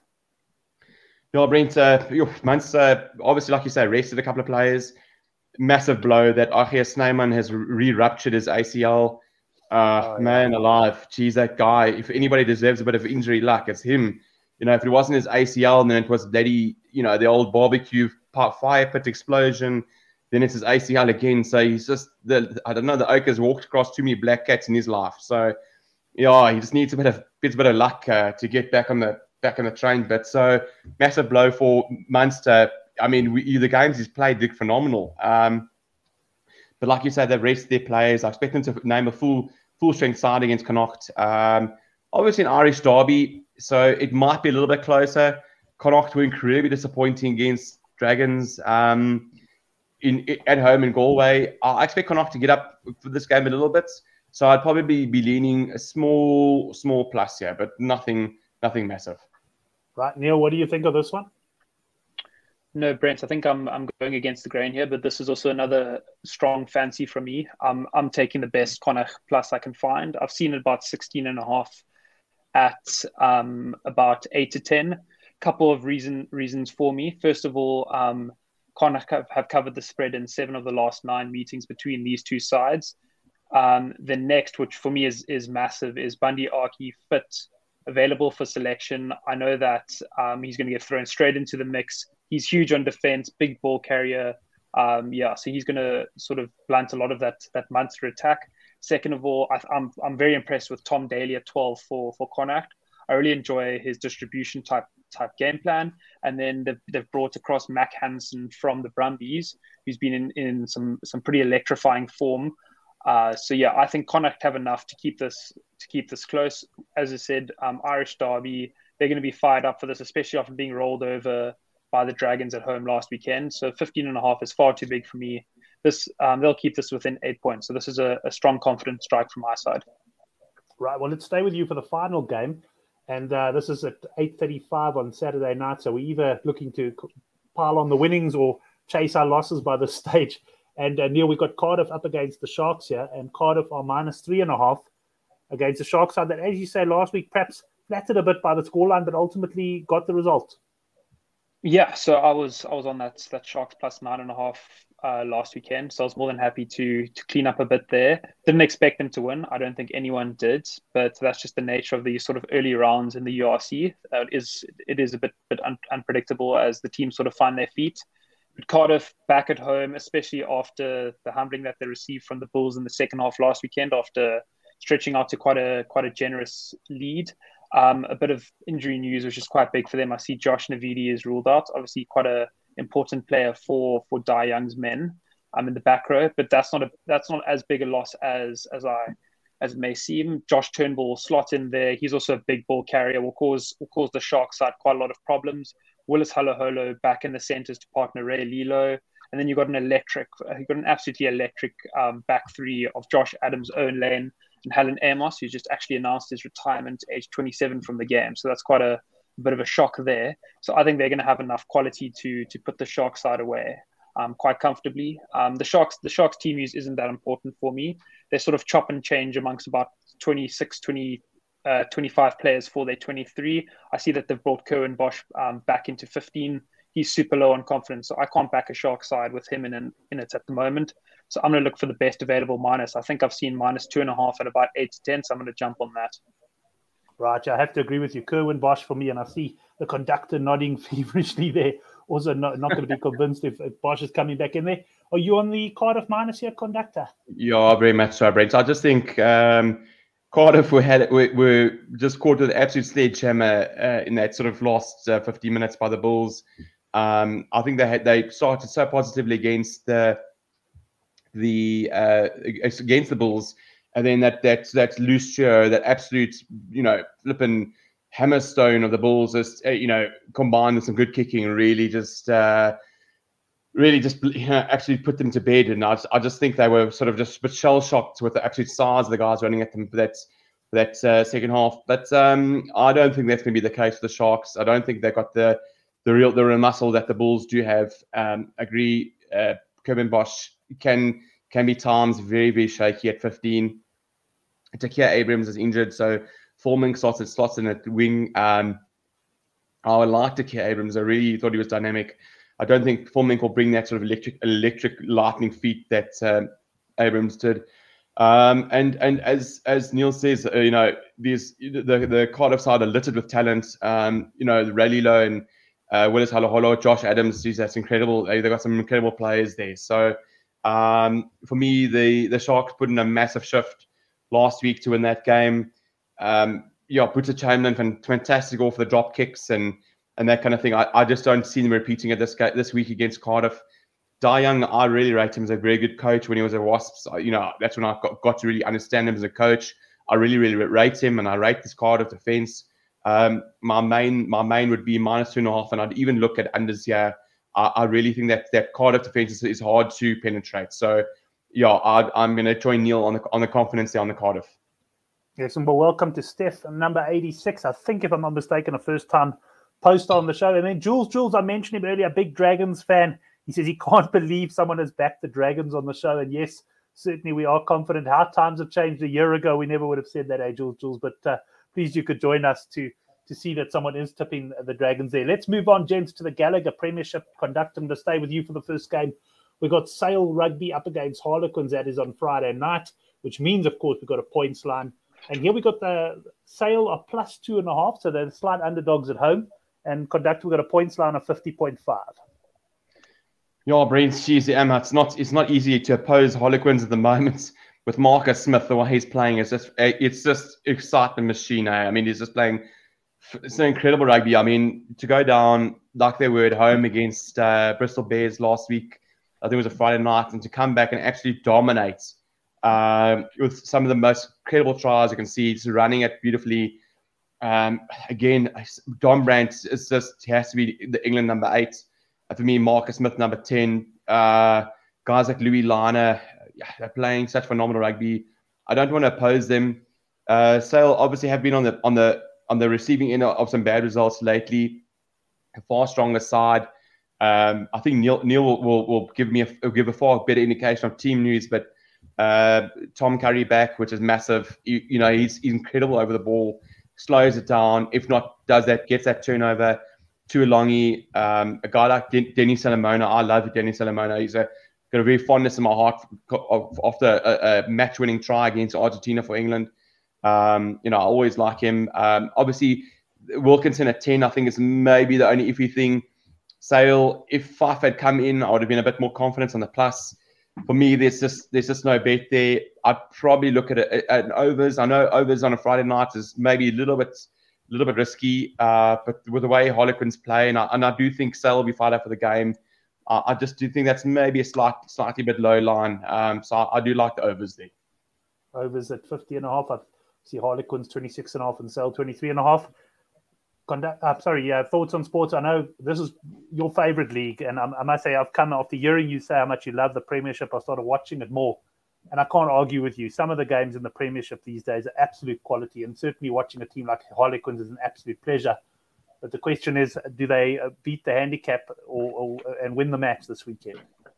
Yeah, Brent, uh, Munster obviously, like you say, rested a couple of players. Massive blow that Achia Snyman has re-ruptured his A C L. Uh, oh, man yeah. alive. Geez, that guy, if anybody deserves a bit of injury luck, it's him. You know, if it wasn't his A C L, then it was bloody, you know, the old barbecue fire pit explosion. Then it's his A C L again. So he's just, the I don't know, the Oak has walked across too many black cats in his life. So, yeah, he just needs a bit of, bit, bit of luck uh, to get back on the back on the train. But so, massive blow for Munster. I mean, we, the games he's played did phenomenal. Um, but like you said, they've rested their players. I expect them to name a full full strength side against Connacht. Um, obviously, an Irish derby, so it might be a little bit closer. Connacht were incredibly disappointing against Dragons um, in, in at home in Galway. I expect Connacht to get up for this game a little bit, so I'd probably be, be leaning a small small plus here, but nothing nothing massive. Right, Neil, what do you think of this one? No, Brent, I think I'm I'm going against the grain here, but this is also another strong fancy from me. Um, I'm taking the best Connacht plus I can find. I've seen it about sixteen and a half at um, about eight to ten. Couple of reason reasons for me. First of all, um, Connacht have, have covered the spread in seven of the last nine meetings between these two sides. Um, the next, which for me is is massive, is Bundy Aki fit, available for selection. I know that um, he's going to get thrown straight into the mix. He's huge on defense, big ball carrier. Um, yeah, so he's going to sort of blunt a lot of that that Munster attack. Second of all, I, I'm I'm very impressed with Tom Daly at twelve for for Connacht. I really enjoy his distribution type type game plan. And then they've, they've brought across Mac Hansen from the Brumbies, who's been in, in some some pretty electrifying form. Uh, so yeah, I think Connacht have enough to keep this to keep this close. As I said, um, Irish derby, they're going to be fired up for this, especially after being rolled over by the Dragons at home last weekend. So fifteen and a half is far too big for me. This um, they'll keep this within eight points. So this is a, a strong, confident strike from my side. Right. Well, let's stay with you for the final game, and uh, this is at eight thirty-five on Saturday night. So we're either looking to pile on the winnings or chase our losses by this stage. And uh, Neil, we've got Cardiff up against the Sharks here, and Cardiff are minus three and a half against the Sharks side that, as you say, last week perhaps flattered a bit by the scoreline, but ultimately got the result. Yeah, so I was I was on that that Sharks plus nine and a half uh, last weekend, so I was more than happy to to clean up a bit there. Didn't expect them to win. I don't think anyone did, but that's just the nature of the sort of early rounds in the U R C. Uh, it is it is a bit bit un- unpredictable as the teams sort of find their feet. But Cardiff back at home, especially after the humbling that they received from the Bulls in the second half last weekend, after stretching out to quite a quite a generous lead. Um, a bit of injury news, which is quite big for them. I see Josh Navidi is ruled out. Obviously, quite a important player for for Dai Young's men. Um, in the back row, but that's not a that's not as big a loss as as I as it may seem. Josh Turnbull will slot in there. He's also a big ball carrier. Will cause will cause the Sharks side quite a lot of problems. Willis Haloholo back in the centres to partner Ray Lilo, and then you've got an electric, you've got an absolutely electric um, back three of Josh Adams, Owen Lane, and Helen Amos, who's just actually announced his retirement at age twenty-seven from the game. So that's quite a, a bit of a shock there. So I think they're going to have enough quality to to put the Shark side away. um, quite comfortably. Um, the Sharks, the Sharks team use isn't that important for me. They sort of chop and change amongst about twenty-six, twenty, uh, twenty-five players for their twenty-three. I see that they've brought Kerwin Bosch um, back into fifteen. He's super low on confidence, so I can't back a Shark side with him in, in, in it at the moment. So I'm going to look for the best available minus. I think I've seen minus two and a half at about eight to ten, so I'm going to jump on that. Right, I have to agree with you. Kerwin Bosch for me, and I see the conductor nodding feverishly there. Also not, not going to be convinced if, if Bosch is coming back in there. Are you on the Cardiff minus here, conductor? Yeah, very much so, Brent. I just think um, Cardiff were, had, were, were just caught with an absolute sledgehammer uh, in that sort of last uh, fifteen minutes by the Bulls. Um, I think they had they started so positively against the the uh, against the Bulls, and then that that that loose cheer, that absolute you know flipping hammerstone of the Bulls, just uh, you know combined with some good kicking, really just uh, really just you know, actually put them to bed. And I just, I just think they were sort of just a bit shell shocked with the absolute size of the guys running at them for that for that uh, second half. But um, I don't think that's going to be the case for the Sharks. I don't think they got the the real the real muscle that the Bulls do have. Um, agree, uh, Kerwin Bosch can can be times very very shaky at fifteen. Takia Abrams is injured, so Forming slots and slots in at wing. Um, I like Takia Abrams. I really thought he was dynamic. I don't think Forming will bring that sort of electric electric lightning feet that um, Abrams did. Um, and and as as Neil says, uh, you know, these the the Cardiff side are littered with talent. Um, you know, Ralilo and uh, Willis Halaholo, Josh Adams, geez, that's incredible. They have got some incredible players there. So um, for me, the the Sharks put in a massive shift last week to win that game. Um, yeah, Buta Chamberlain, fantastic off the drop kicks and and that kind of thing. I, I just don't see them repeating it this this week against Cardiff. Dai Young, I really rate him as a very good coach when he was at Wasps. You know, that's when I got, got to really understand him as a coach. I really, really rate him, and I rate this Cardiff defense. Um, my main my main would be minus two and a half, and I'd even look at unders here. I, I really think that that Cardiff defense is, is hard to penetrate. So, yeah, I'd, I'm going to join Neil on the on the confidence there on the Cardiff. Yes, and well, welcome to Steph, number eighty-six. I think, if I'm not mistaken, a first-time poster on the show. And then Jules, Jules, I mentioned him earlier, big Dragons fan. He says he can't believe someone has backed the Dragons on the show. And yes, certainly we are confident. How times have changed. A year ago, we never would have said that, eh, Jules, Jules. But uh, please, you could join us to to see that someone is tipping the Dragons there. Let's move on, gents, to the Gallagher Premiership. Conduct them to stay with you for the first game. We've got Sale Rugby up against Harlequins. That is on Friday night, which means, of course, we've got a points line. And here we got the Sale of plus two and a half. So they're the slight underdogs at home. And Conduct, we've got a points line of fifty point five. Yeah, Brent, geez, Emma, it's not it's not easy to oppose Harlequins at the moment with Marcus Smith. The way he's playing is just it's just excitement machine. Eh? I mean, he's just playing it's an incredible rugby. I mean, to go down like they were at home against uh, Bristol Bears last week, I think it was a Friday night, and to come back and actually dominate um, with some of the most incredible tries you can see, just running it beautifully. Um, again, Don Brandt is just he has to be the England number eight. For me, Marcus Smith, number ten. Uh, guys like Louis Liner, yeah, they're playing such phenomenal rugby. I don't want to oppose them. Uh, Sale obviously have been on the on the on the receiving end of some bad results lately. A far stronger side. Um, I think Neil Neil will, will, will give me a, will give a far better indication of team news. But uh, Tom Curry back, which is massive. You, you know, he's, he's incredible over the ball. Slows it down. If not, does that gets that turnover. Tuilagi, um, a guy like Den- Denny Salamona. I love Denny Salamona. He's a, got a very fondness in my heart of, after a, a match-winning try against Argentina for England. Um, you know, I always like him. Um, obviously, Wilkinson at ten, I think, is maybe the only iffy thing. Sale, if Fife had come in, I would have been a bit more confident on the plus. For me, there's just there's just no bet there. I'd probably look at, it, at an overs. I know overs on a Friday night is maybe a little bit a little bit risky, uh, but with the way Harlequins play, and I, and I do think Sale will be fired up for the game. Uh, I just do think that's maybe a slight, slightly bit low line. Um, so I, I do like the overs there. Overs at fifty and a half. I see Harlequins twenty-six and a half and Sale twenty-three and a half. Conduct, uh, sorry, yeah, thoughts on sports. I know this is your favorite league, and I, I must say I've come after hearing you say how much you love the Premiership. I started watching it more, and I can't argue with you. Some of the games in the Premiership these days are absolute quality, and certainly watching a team like Harlequins is an absolute pleasure. But the question is, do they beat the handicap or, or and win the match this weekend?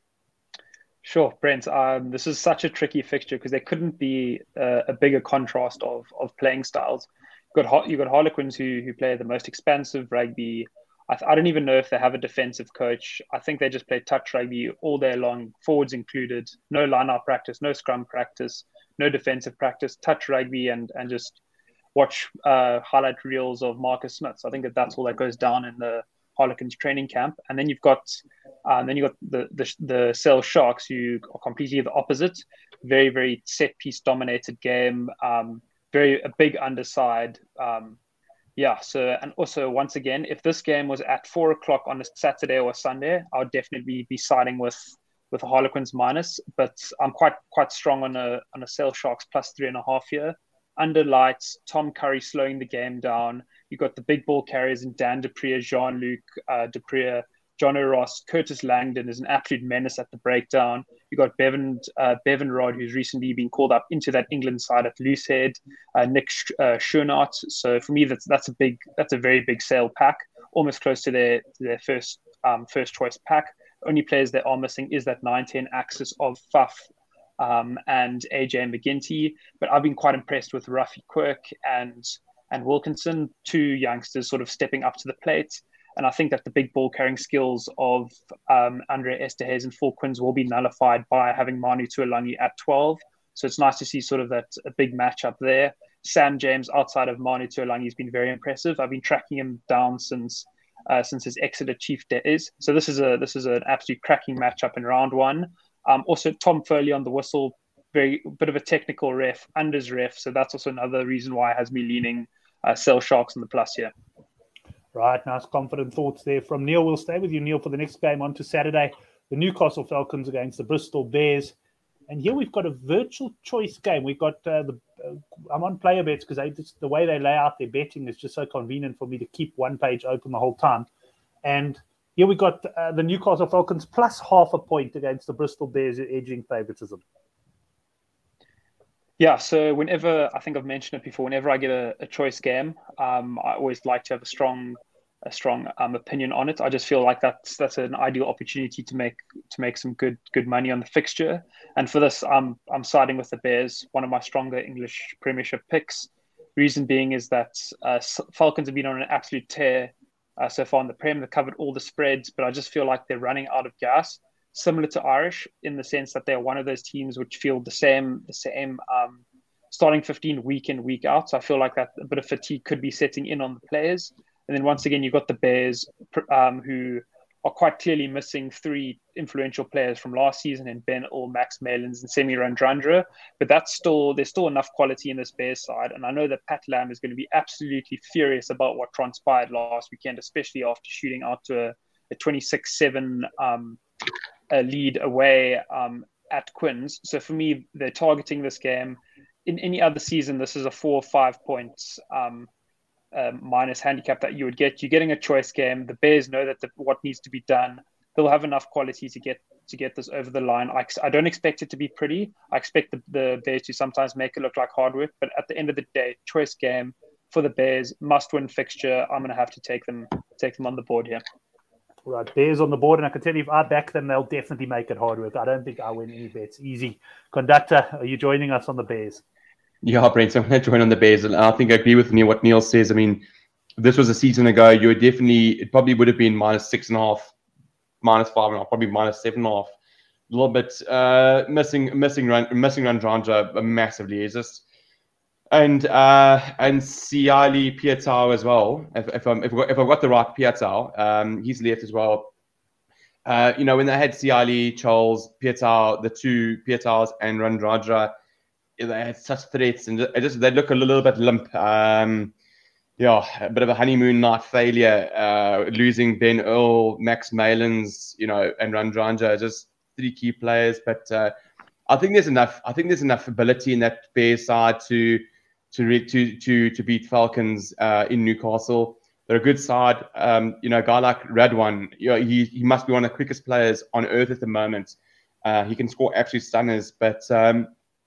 Sure, Brent. Um, this is such a tricky fixture because there couldn't be a, a bigger contrast of of playing styles. You've got you got Harlequins who who play the most expansive rugby. I, I don't even know if they have a defensive coach. I think they just play touch rugby all day long, forwards included. No line-out practice, no scrum practice, no defensive practice. Touch rugby and and just watch uh, highlight reels of Marcus Smith. So I think that that's all that goes down in the Harlequins training camp. And then you've got um, then you've got the, the the Sale Sharks, who are completely the opposite. Very, very set piece dominated game. Um, very a big underside. Um, yeah. So and also once again, if this game was at four o'clock on a Saturday or a Sunday, I would definitely be siding with with the Harlequins minus. But I'm quite quite strong on a on a Sale Sharks plus three and a half here. Under lights, Tom Curry slowing the game down. You've got the big ball carriers in Dan du Preez, Jean-Luc uh, du Preez, John O'Ross. Curtis Langdon is an absolute menace at the breakdown. You've got Bevan uh, Bevan Rod, who's recently been called up into that England side at Loosehead. Uh, Nick uh, Schoenart. So for me, that's that's a big, that's a very big sale pack, almost close to their to their first um, first choice pack. Only players they are missing is that nine ten axis of Faf um, and A J McGinty. But I've been quite impressed with Ruffy Quirk and and Wilkinson, two youngsters sort of stepping up to the plate. And I think that the big ball carrying skills of um, Andre Esterhuizen and Four Quins will be nullified by having Manu Tuolangi at twelve. So it's nice to see sort of that a big matchup there. Sam James, outside of Manu Tuolangi, has been very impressive. I've been tracking him down since uh, since his exit at Chief Days. So this is a this is an absolute cracking matchup in round one. Um, also, Tom Foley on the whistle, very bit of a technical ref, unders ref. So that's also another reason why it has me leaning uh, Sale Sharks on the plus here. Right, nice confident thoughts there from Neil. We'll stay with you, Neil, for the next game on to Saturday. The Newcastle Falcons against the Bristol Bears. And here we've got a virtual choice game. We've got uh, the uh, I'm on player bets because they just, the way they lay out their betting is just so convenient for me to keep one page open the whole time. And here we've got uh, the Newcastle Falcons plus half a point against the Bristol Bears, edging favoritism. Yeah, so whenever, I think I've mentioned it before, whenever I get a, a choice game, um, I always like to have a strong a strong um, opinion on it. I just feel like that's that's an ideal opportunity to make to make some good good money on the fixture. And for this, I'm I'm siding with the Bears, one of my stronger English Premiership picks. Reason being is that uh, Falcons have been on an absolute tear uh, so far in the Prem. They've covered all the spreads, but I just feel like they're running out of gas. Similar to Irish in the sense that they're one of those teams which field the same the same um, starting fifteen week in, week out. So I feel like that a bit of fatigue could be setting in on the players. And then once again, you've got the Bears um, who are quite clearly missing three influential players from last season in Ben Earl, Max Malins, and Semi Randrandra. But that's still there's still enough quality in this Bears side. And I know that Pat Lam is going to be absolutely furious about what transpired last weekend, especially after shooting out to a, a twenty-six seven um, a lead away um, at Quins. So for me, they're targeting this game. In any other season, this is a four or five points um, uh, minus handicap that you would get. You're getting a choice game. The Bears know that the, what needs to be done. They'll have enough quality to get to get this over the line. I, I don't expect it to be pretty. I expect the, the Bears to sometimes make it look like hard work. But at the end of the day, choice game for the Bears, must-win fixture. I'm going to have to take them take them on the board here. Right, Bears on the board, and I can tell you if I back them, they'll definitely make it hard work. I don't think I win any bets. Easy. Conductor, are you joining us on the Bears? Yeah, Brent, so I'm going to join on the Bears. And I think I agree with Neil, what Neil says. I mean, if this was a season ago, you would definitely, it probably would have been minus six and a half, minus five and a half, probably minus seven and a half. A little bit uh, missing, missing run, missing Randrandra massively. Is just and uh, and Siali Pietau as well. If if I'm if, if I've got the right Pietau, um, he's left as well. Uh, you know, when they had Siali, Charles, Pietau, the two Pietaus and Randrandra, they had such threats, and it just they look a little bit limp. Um, yeah, a bit of a honeymoon night failure. Uh, losing Ben Earl, Max Malins, you know, and Randrandra, just three key players. But uh, I think there's enough. I think there's enough ability in that Bears side to. To, re- to to to beat Falcons uh, in Newcastle. They're a good side. Um, you know, a guy like Radwan, you know, he he must be one of the quickest players on earth at the moment. Uh, he can score absolute stunners. But um,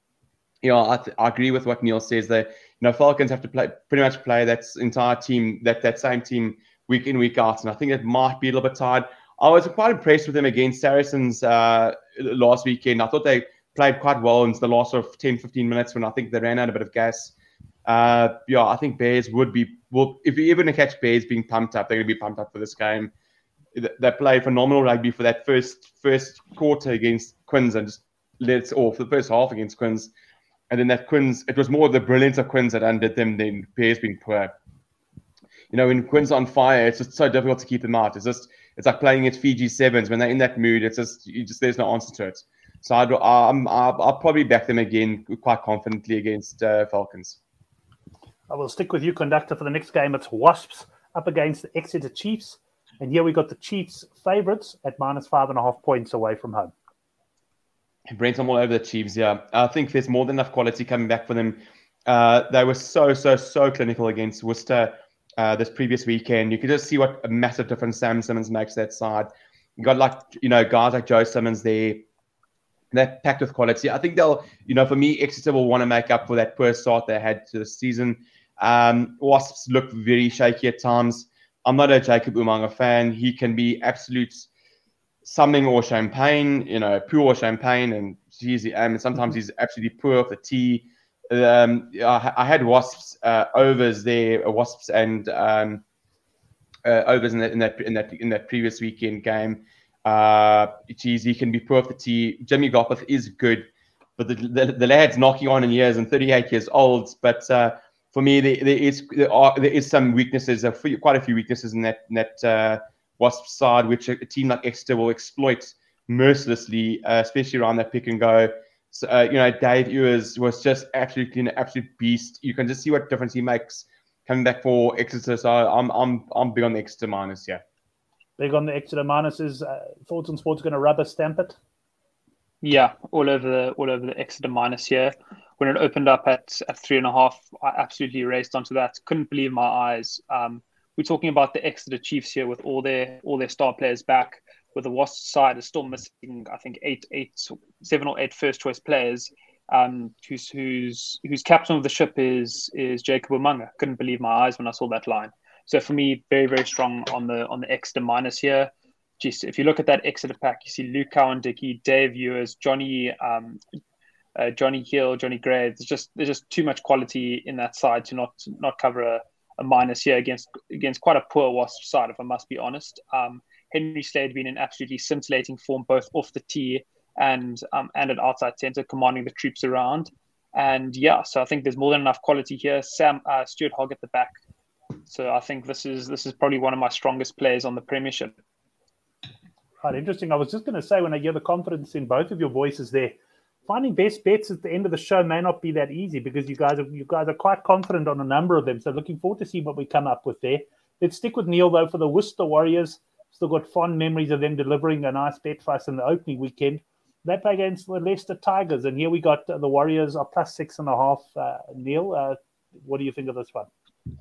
you know, I, th- I agree with what Neil says. That you know, Falcons have to play pretty much play that entire team, that that same team week in week out, and I think it might be a little bit tired. I was quite impressed with them against Saracens uh, last weekend. I thought they played quite well in the last sort of ten, fifteen minutes when I think they ran out a bit of gas. Uh, yeah, I think Bears would be, well, if you're ever going to catch Bears being pumped up, they're going to be pumped up for this game. They played phenomenal rugby for that first first quarter against Quins and just let it off, the first half against Quins. And then that Quins, it was more the brilliance of Quins that undid them than Bears being poor. You know, when Quins on fire, it's just so difficult to keep them out. It's just, it's like playing at Fiji Sevens. When they're in that mood, it's just, you just there's no answer to it. So I'd, I'm, I'll, I'll probably back them again quite confidently against uh, Falcons. I will stick with you, conductor, for the next game. It's Wasps up against the Exeter Chiefs. And here we got the Chiefs favourites at minus five and a half points away from home. Brent, I'm all over the Chiefs, yeah. I think there's more than enough quality coming back for them. Uh, they were so, so, so clinical against Worcester uh, this previous weekend. You could just see what a massive difference Sam Simmons makes that side. You got, like, you know, guys like Joe Simmons there. They're packed with quality. I think they'll, you know, for me, Exeter will want to make up for that poor start they had to the season. Um, Wasps look very shaky at times. I'm not a Jacob Umanga fan. He can be absolute something or champagne, you know, pure champagne. And geez, um, sometimes he's absolutely poor off the tee. Um, I, I had Wasps uh, overs there, Wasps and um, uh, overs in that in that in that in that previous weekend game. Uh, geez, he can be poor off the tee. Jimmy Gopeth is good, but the, the the lad's knocking on in years and thirty-eight years old. But uh, for me, there, there is there are there is some weaknesses, uh, quite a few weaknesses in that in that uh, Wasp side, which a, a team like Exeter will exploit mercilessly, uh, especially around that pick and go. So, uh, you know, Dave Ewers was just absolutely an absolute beast. You can just see what difference he makes coming back for Exeter. So I'm I'm I'm big on the Exeter minus, yeah. Big on the Exeter minuses. Uh, Thoughts on Sports going to rubber stamp it? Yeah, all over the all over the Exeter minus here. When it opened up at, at three and a half, I absolutely raced onto that. Couldn't believe my eyes. Um, we're talking about the Exeter Chiefs here with all their all their star players back. With the Wasps side is still missing, I think eight, eight, seven or eight first choice players. Um, who's who's who's captain of the ship is is Jacob Umanga. Couldn't believe my eyes when I saw that line. So for me, very very strong on the on the Exeter minus here. Just if you look at that Exeter pack, you see Luke Cowan-Dickey, Dave Ewers, Johnny um, uh, Johnny Hill, Johnny Gray. There's just there's just too much quality in that side to not not cover a, a minus here against against quite a poor Wasp side, if I must be honest. Um, Henry Slade being in absolutely scintillating form, both off the tee and um, and at outside centre, commanding the troops around. And yeah, so I think there's more than enough quality here. Sam uh, Stuart Hogg at the back. So I think this is this is probably one of my strongest players on the Premiership. Right, interesting. I was just going to say, when I hear the confidence in both of your voices there, finding best bets at the end of the show may not be that easy because you guys are you guys are quite confident on a number of them. So looking forward to see what we come up with there. Let's stick with Neil though for the Worcester Warriors. Still got fond memories of them delivering a nice bet for us in the opening weekend. They play against the Leicester Tigers, and here we got uh, the Warriors are plus six and a half. Uh, Neil, uh, what do you think of this one?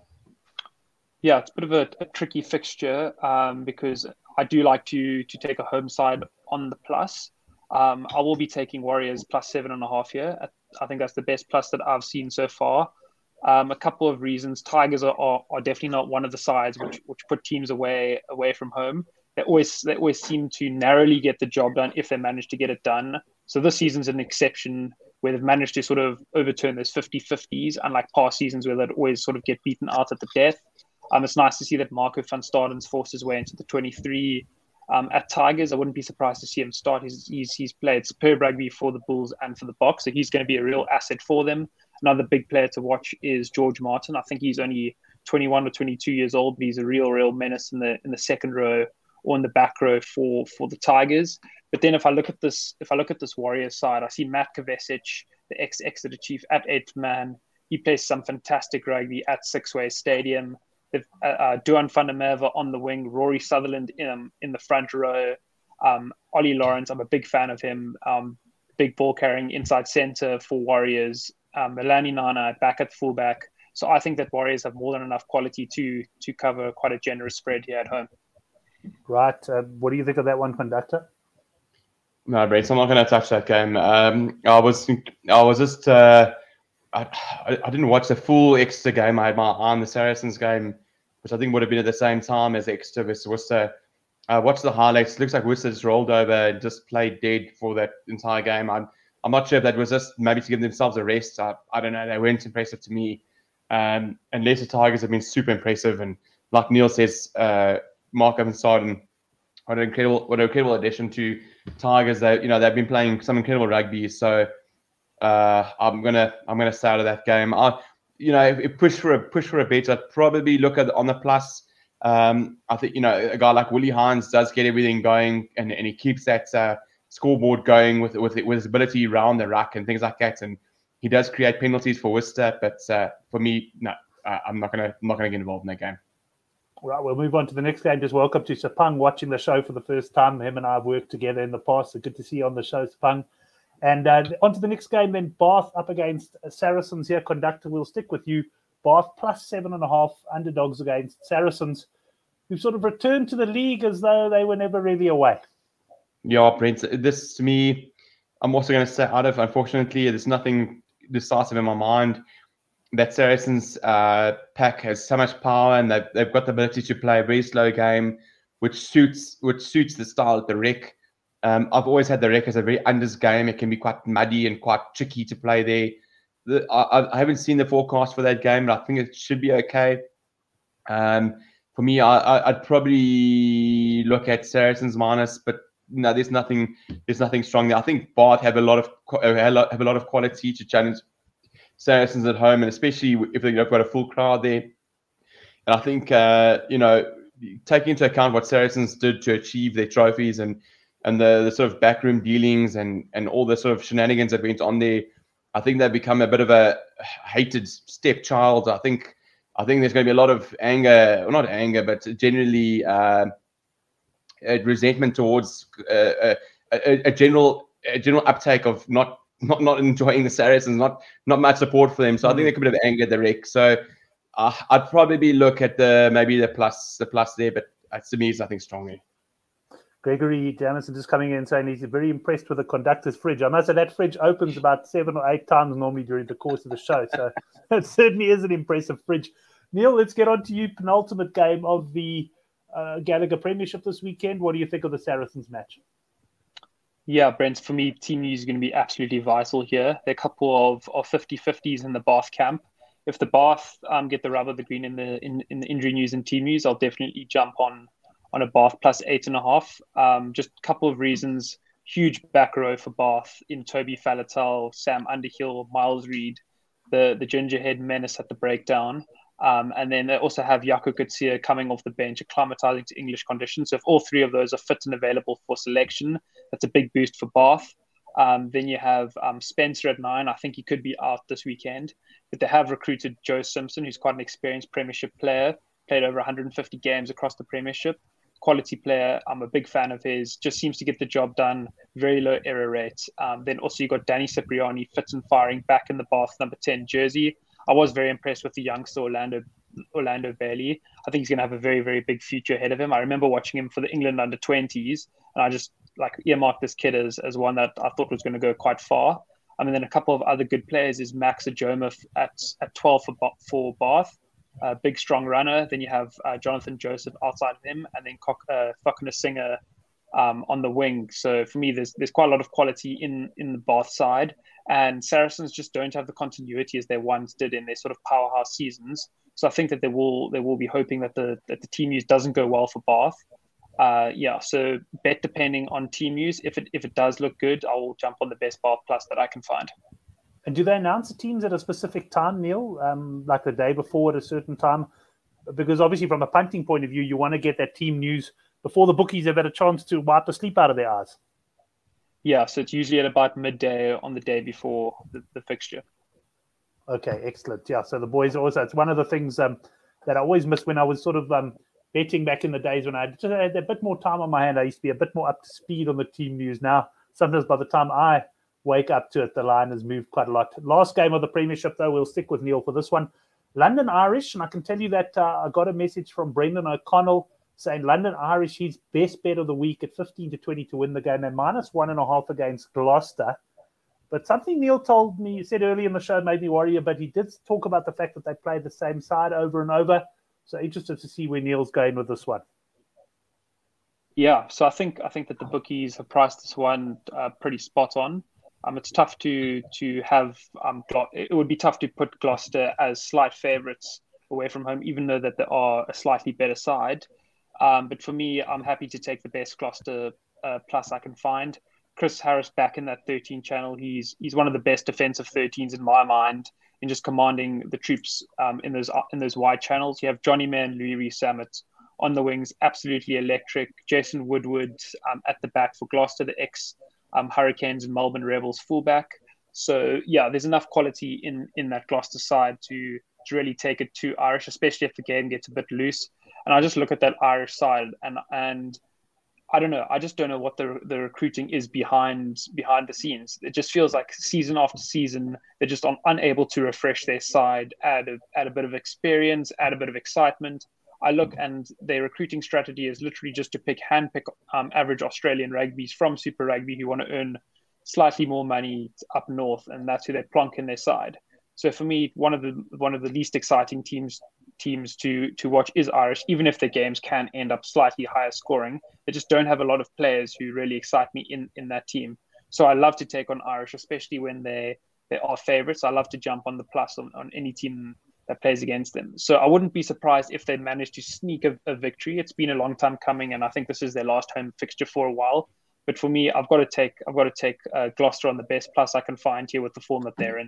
Yeah, it's a bit of a, a tricky fixture um, because I do like to to take a home side on the plus. Um, I will be taking Warriors plus seven and a half here. I think that's the best plus that I've seen so far. Um, a couple of reasons. Tigers are, are, are definitely not one of the sides which which put teams away away from home. They always they always seem to narrowly get the job done if they manage to get it done. So this season's an exception where they've managed to sort of overturn those fifty-fifties, unlike past seasons where they'd always sort of get beaten out at the death. Um, it's nice to see that Marco van Staden's forced his way into the twenty-three um, at Tigers. I wouldn't be surprised to see him start. He's, he's, he's played superb rugby for the Bulls and for the Boks, so he's going to be a real asset for them. Another big player to watch is George Martin. I think he's only twenty-one or twenty-two years old, but he's a real, real menace in the in the second row or in the back row for for the Tigers. But then if I look at this, if I look at this Warriors side, I see Matt Kovacic, the ex-Exeter Chief, at eighth man. He plays some fantastic rugby at Sixway Stadium. They've uh, uh, Duan van der Merwe on the wing, Rory Sutherland in, um, in the front row, um, Ollie Lawrence. I'm a big fan of him. Um, big ball carrying inside centre for Warriors. Um, Melani Nana back at fullback. So I think that Warriors have more than enough quality to to cover quite a generous spread here at home. Right. Uh, what do you think of that one, conductor? No, Brent, I'm not going to touch that game. Um, I was, I was just, uh, I, I didn't watch the full Exeter game. I had my eye on the Saracens game, which I think would have been at the same time as Exeter versus Worcester. I watched the highlights. It looks like Worcester just rolled over and just played dead for that entire game. I'm I'm not sure if that was just maybe to give themselves a rest. I, I don't know. They weren't impressive to me. Um, and Leicester Tigers have been super impressive. And like Neil says, uh, Mark Evansard, what an incredible, what an incredible addition to Tigers. They, you know, they've been playing some incredible rugby. So uh, I'm gonna, I'm gonna stay out of that game. I, you know, if, if push for a push for a bet, I'd probably look at on the plus. Um, I think, you know, a guy like Willie Hines does get everything going, and, and he keeps that uh, scoreboard going with with with his ability around the ruck and things like that. And he does create penalties for Worcester, but uh, for me, no, uh, I'm not gonna I'm not gonna get involved in that game. Right, we'll move on to the next game. Just welcome to Sapang, watching the show for the first time. Him and I have worked together in the past, so good to see you on the show, Sapang. And uh, on to the next game then, Bath up against Saracens here. Conductor, we'll stick with you. Bath plus seven and a half, underdogs against Saracens, who sort of returned to the league as though they were never really away. Yeah, Brent, this to me, I'm also going to say out of, unfortunately, there's nothing decisive in my mind. That Saracens uh, pack has so much power, and they've, they've got the ability to play a very slow game, which suits which suits the style of the Rec. Um, I've always had the Rec as a very unders game. It can be quite muddy and quite tricky to play there. The, I, I haven't seen the forecast for that game, but I think it should be okay. Um, for me, I, I, I'd probably look at Saracens minus, but no, there's nothing. There's nothing strong there. I think Bath have a lot of have a lot of quality to challenge Saracens at home, and especially if they've got a full crowd there. And I think uh, you know, taking into account what Saracens did to achieve their trophies and and the, the sort of backroom dealings and and all the sort of shenanigans that went on there, I think they've become a bit of a hated stepchild. I think I think there's going to be a lot of anger, well, not anger, but generally uh, resentment towards uh, a, a general a general uptake of not. Not not enjoying the Saracens, not not much support for them. So mm. I think there could be a bit of anger at the Rec. So uh, I'd probably look at the maybe the plus the plus there, but uh, to me, it's nothing strong there. Gregory Jamison just coming in saying he's very impressed with the conductor's fridge. I must say that fridge opens about seven or eight times normally during the course of the show. So it certainly is an impressive fridge. Neil, let's get on to you. Penultimate game of the uh, Gallagher Premiership this weekend. What do you think of the Saracens match? Yeah, Brent, for me, team news is going to be absolutely vital here. There are a couple of, of fifty-fifties in the Bath camp. If the Bath um, get the rub of the green in the in, in the injury news and team news, I'll definitely jump on on a Bath plus eight and a half. Um, just a couple of reasons. Huge back row for Bath in Toby Faletau, Sam Underhill, Miles Reid, the, the gingerhead menace at the breakdown. Um, and then they also have Jaco Coetzee coming off the bench, acclimatizing to English conditions. So if all three of those are fit and available for selection, that's a big boost for Bath. Um, then you have um, Spencer at nine. I think he could be out this weekend. But they have recruited Joe Simpson, who's quite an experienced Premiership player, played over one hundred fifty games across the Premiership. Quality player. I'm a big fan of his. Just seems to get the job done. Very low error rate. Um, then also you got Danny Cipriani, fit and firing, back in the Bath number ten jersey. I was very impressed with the youngster Orlando Orlando Bailey. I think he's going to have a very, very big future ahead of him. I remember watching him for the England under twenties, and I just like earmarked this kid as, as one that I thought was going to go quite far. I mean, then a couple of other good players is Max Ajoma at at twelve for for Bath, a big strong runner. Then you have uh, Jonathan Joseph outside of him, and then uh, Fakuna Singer um, on the wing. So for me, there's there's quite a lot of quality in in the Bath side. And Saracens just don't have the continuity as they once did in their sort of powerhouse seasons. So I think that they will they will be hoping that the that the team use doesn't go well for Bath. Uh, yeah, so bet depending on team use. If it if it does look good, I will jump on the best Bath plus that I can find. And do they announce the teams at a specific time, Neil? Um, like the day before at a certain time? Because obviously from a punting point of view, you want to get that team news before the bookies have had a chance to wipe the sleep out of their eyes. Yeah, so it's usually at about midday on the day before the, the fixture. Okay, excellent. Yeah, so the boys also, it's one of the things um, that I always missed when I was sort of um, betting back in the days when I just had a bit more time on my hand. I used to be a bit more up to speed on the team news. Now, sometimes by the time I wake up to it, the line has moved quite a lot. Last game of the Premiership, though, we'll stick with Neil for this one. London Irish, and I can tell you that uh, I got a message from Brendan O'Connell saying London Irish, his best bet of the week at fifteen to twenty to win the game. They're minus one and a half against Gloucester. But something Neil told me, he said earlier in the show, made me worry, but he did talk about the fact that they played the same side over and over. So interested to see where Neil's going with this one. Yeah, so I think I think that the bookies have priced this one uh, pretty spot on. Um, it's tough to to have um, it would be tough to put Gloucester as slight favourites away from home, even though that they are a slightly better side. Um, but for me, I'm happy to take the best Gloucester uh, plus I can find. Chris Harris back in that thirteen channel. He's he's one of the best defensive thirteens in my mind in just commanding the troops um, in those in those wide channels. You have Johnny Mann, Louis Rees-Zammit on the wings, absolutely electric. Jason Woodward um, at the back for Gloucester, the ex um, Hurricanes and Melbourne Rebels fullback. So yeah, there's enough quality in in that Gloucester side to to really take it to Irish, especially if the game gets a bit loose. And I just look at that Irish side, and and I don't know. I just don't know what the the recruiting is behind behind the scenes. It just feels like season after season, they're just un, unable to refresh their side, add a, add a bit of experience, add a bit of excitement. I look and their recruiting strategy is literally just to pick handpick um, average Australian rugbies from Super Rugby who want to earn slightly more money up north, and that's who they plonk in their side. So for me, one of the one of the least exciting teams teams to to watch is Irish, even if the games can end up slightly higher scoring. They just don't have a lot of players who really excite me in, in that team. So I love to take on Irish, especially when they they are favourites. I love to jump on the plus on, on any team that plays against them. So I wouldn't be surprised if they manage to sneak a, a victory. It's been a long time coming, and I think this is their last home fixture for a while. But for me, I've got to take I've got to take uh, Gloucester on the best plus I can find here with the form that they're in.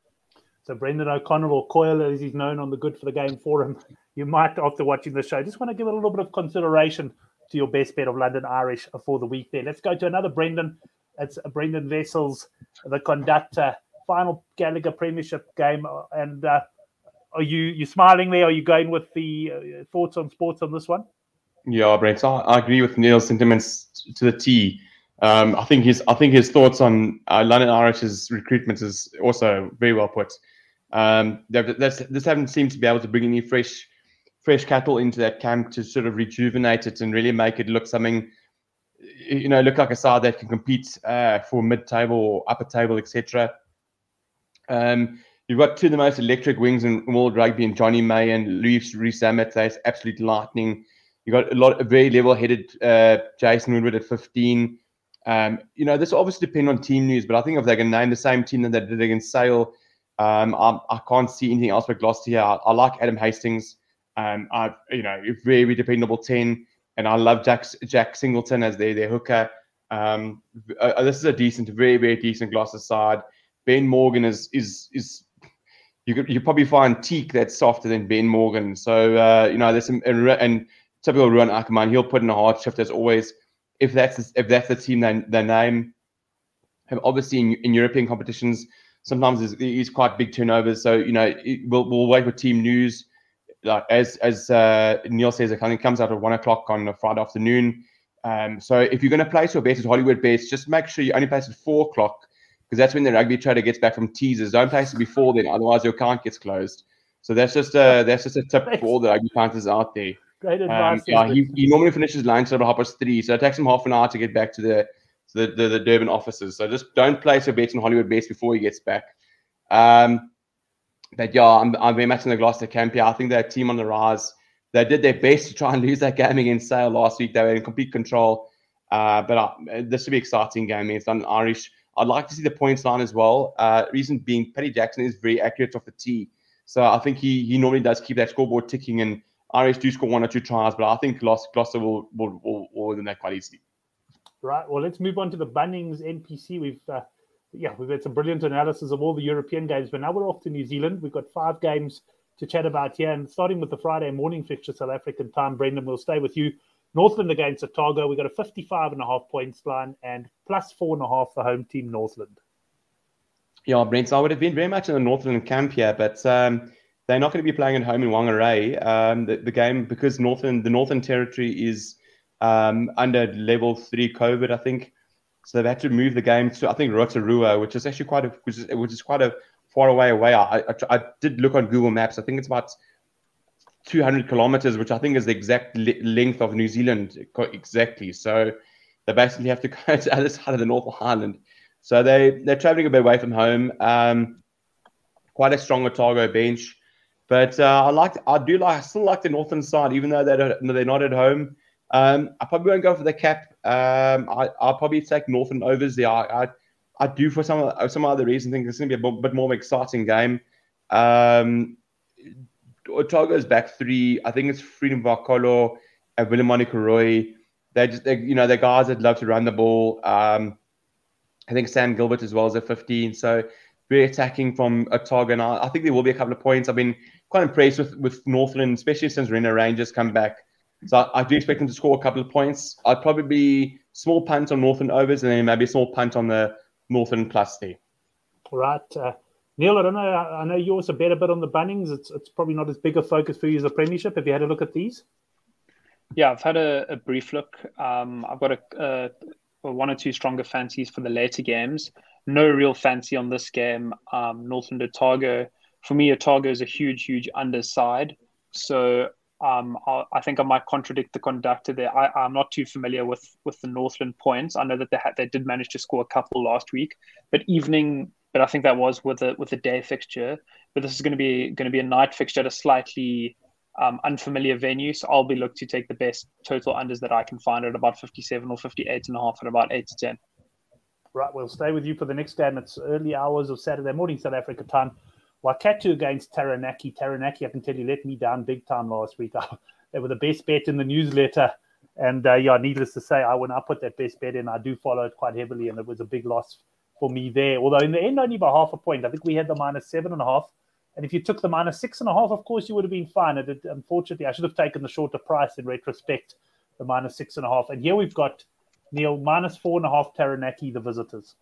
So Brendan O'Connor, or Coyle as he's known on the Good for the Game forum, you might, after watching the show, just want to give a little bit of consideration to your best bet of London Irish for the week there. Let's go to another Brendan. It's Brendan Wessels, the conductor, final Gallagher Premiership game. And uh, are you you smiling there? Are you going with the uh, thoughts on sports on this one? Yeah, Brent, so I, I agree with Neil's sentiments to the T. Um, I think his I think his thoughts on uh, London Irish's recruitment is also very well put. Um, that's, this haven't seemed to be able to bring any fresh fresh cattle into that camp to sort of rejuvenate it and really make it look something, you know, look like a side that can compete uh, for mid-table or upper table, et cetera. Um, you've got two of the most electric wings in world rugby, and Johnny May and Louis Rees-Zammit. That's absolute lightning. You got a lot of very level-headed uh, Jason Woodward at fifteen. Um, you know, this obviously depends on team news, but I think if they can name the same team that they did against Sale, um, I, I can't see anything else but Gloucester here. I, I like Adam Hastings. Um, I've you know, very dependable ten, and I love Jack Jack Singleton as their their hooker. Um, uh, this is a decent, very very decent Gloucester side. Ben Morgan is is is you could you probably find Teak that's softer than Ben Morgan. So uh, you know, there's some and, and typical Ruan Ackerman, he'll put in a hard shift as always. If that's if that's the team they, they name, and obviously in, in European competitions, sometimes there's, there's quite big turnovers. So you know, it, we'll we'll wait for team news. Like as as uh, Neil says, it kind of comes out at one o'clock on a Friday afternoon. Um, so if you're going to place your bet at Hollywood Bets, just make sure you only place at four o'clock because that's when the rugby trader gets back from teasers. Don't place it before then, otherwise your account gets closed. So that's just a that's just a tip for all the rugby punters out there. Great advice. Um, yeah, he, he normally finishes lunch at about half past three, so it takes him half an hour to get back to the to the, the, the Durban offices. So just don't place your bets on Hollywood Bets before he gets back. Um, but yeah, I'm, I'm very much in the Gloucester camp here. I think they're a team on the rise. They did their best to try and lose that game against Sale last week. They were in complete control. Uh, but uh, this should be an exciting game against London Irish. I'd like to see the points line as well. Uh, reason being, Paddy Jackson is very accurate off the tee. So I think he he normally does keep that scoreboard ticking, and Irish do score one or two tries, but I think Gloucester will will, will, will win that quite easily. Right. Well, let's move on to the Bunnings N P C. We've uh, yeah, we've had some brilliant analysis of all the European games, but now we're off to New Zealand. We've got five games to chat about here, and starting with the Friday morning fixture, South African time. Brendan, we'll stay with you. Northland against Otago. We've got a fifty-five and a half points line and plus four and a half for home team Northland. Yeah, Brent, so I would have been very much in the Northland camp here, but um, they're not going to be playing at home in Whangarei. Um, the, the game, because Northern, the Northern Territory is um, under level three COVID, I think. So they've had to move the game to, I think, Rotorua, which is actually quite a, which is, which is quite a far away away. I, I, I did look on Google Maps. I think it's about two hundred kilometers, which I think is the exact le- length of New Zealand exactly. So they basically have to go to the other side of the North Island. So they, they're traveling a bit away from home. Um, quite a strong Otago bench. But uh, I like, I do like, I still like the Northern side, even though they're, they're not at home. Um, I probably won't go for the cap. Um, I, I'll probably take Northern overs there. I, I, I do for some some other reason think it's going to be a bit more of an exciting game. Um, Otago's back three. I think it's Freedom Vakolo and Willem Roy. They just, they, you know, they're guys that love to run the ball. Um, I think Sam Gilbert as well is at fifteen. So very attacking from Otago. And I, I think there will be a couple of points. I've been quite impressed with, with Northland, especially since Rena Rangers come back. So I, I do expect them to score a couple of points. I'd probably be small punt on Northland overs and then maybe a small punt on the Northland plus there. Right. Uh, Neil, I don't know. I know you also bet a bit on the Bunnings. It's it's probably not as big a focus for you as the Premiership. Have you had a look at these? Yeah, I've had a, a brief look. Um, I've got a, a one or two stronger fancies for the later games. No real fancy on this game. Um, Northland Otago. For me, Otago is a huge, huge underside. So um, I, I think I might contradict the conductor there. I, I'm not too familiar with, with the Northland points. I know that they had, they did manage to score a couple last week, but evening. But I think that was with a with a day fixture. But this is going to be going to be a night fixture at a slightly um, unfamiliar venue. So I'll be looking to take the best total unders that I can find at about fifty-seven or fifty-eight and a half at about eight to ten. Right, we'll stay with you for the next game. It's early hours of Saturday morning, South Africa time. Waikato against Taranaki. Taranaki, I can tell you, let me down big time last week. They were the best bet in the newsletter. And uh, yeah, needless to say, I when I put that best bet in, I do follow it quite heavily, and it was a big loss for me there. Although in the end, only by half a point. I think we had the minus seven and a half. And if you took the minus six and a half, of course, you would have been fine. It, it, unfortunately, I should have taken the shorter price in retrospect, the minus six and a half. And here we've got, Neil, minus four and a half Taranaki, the visitors.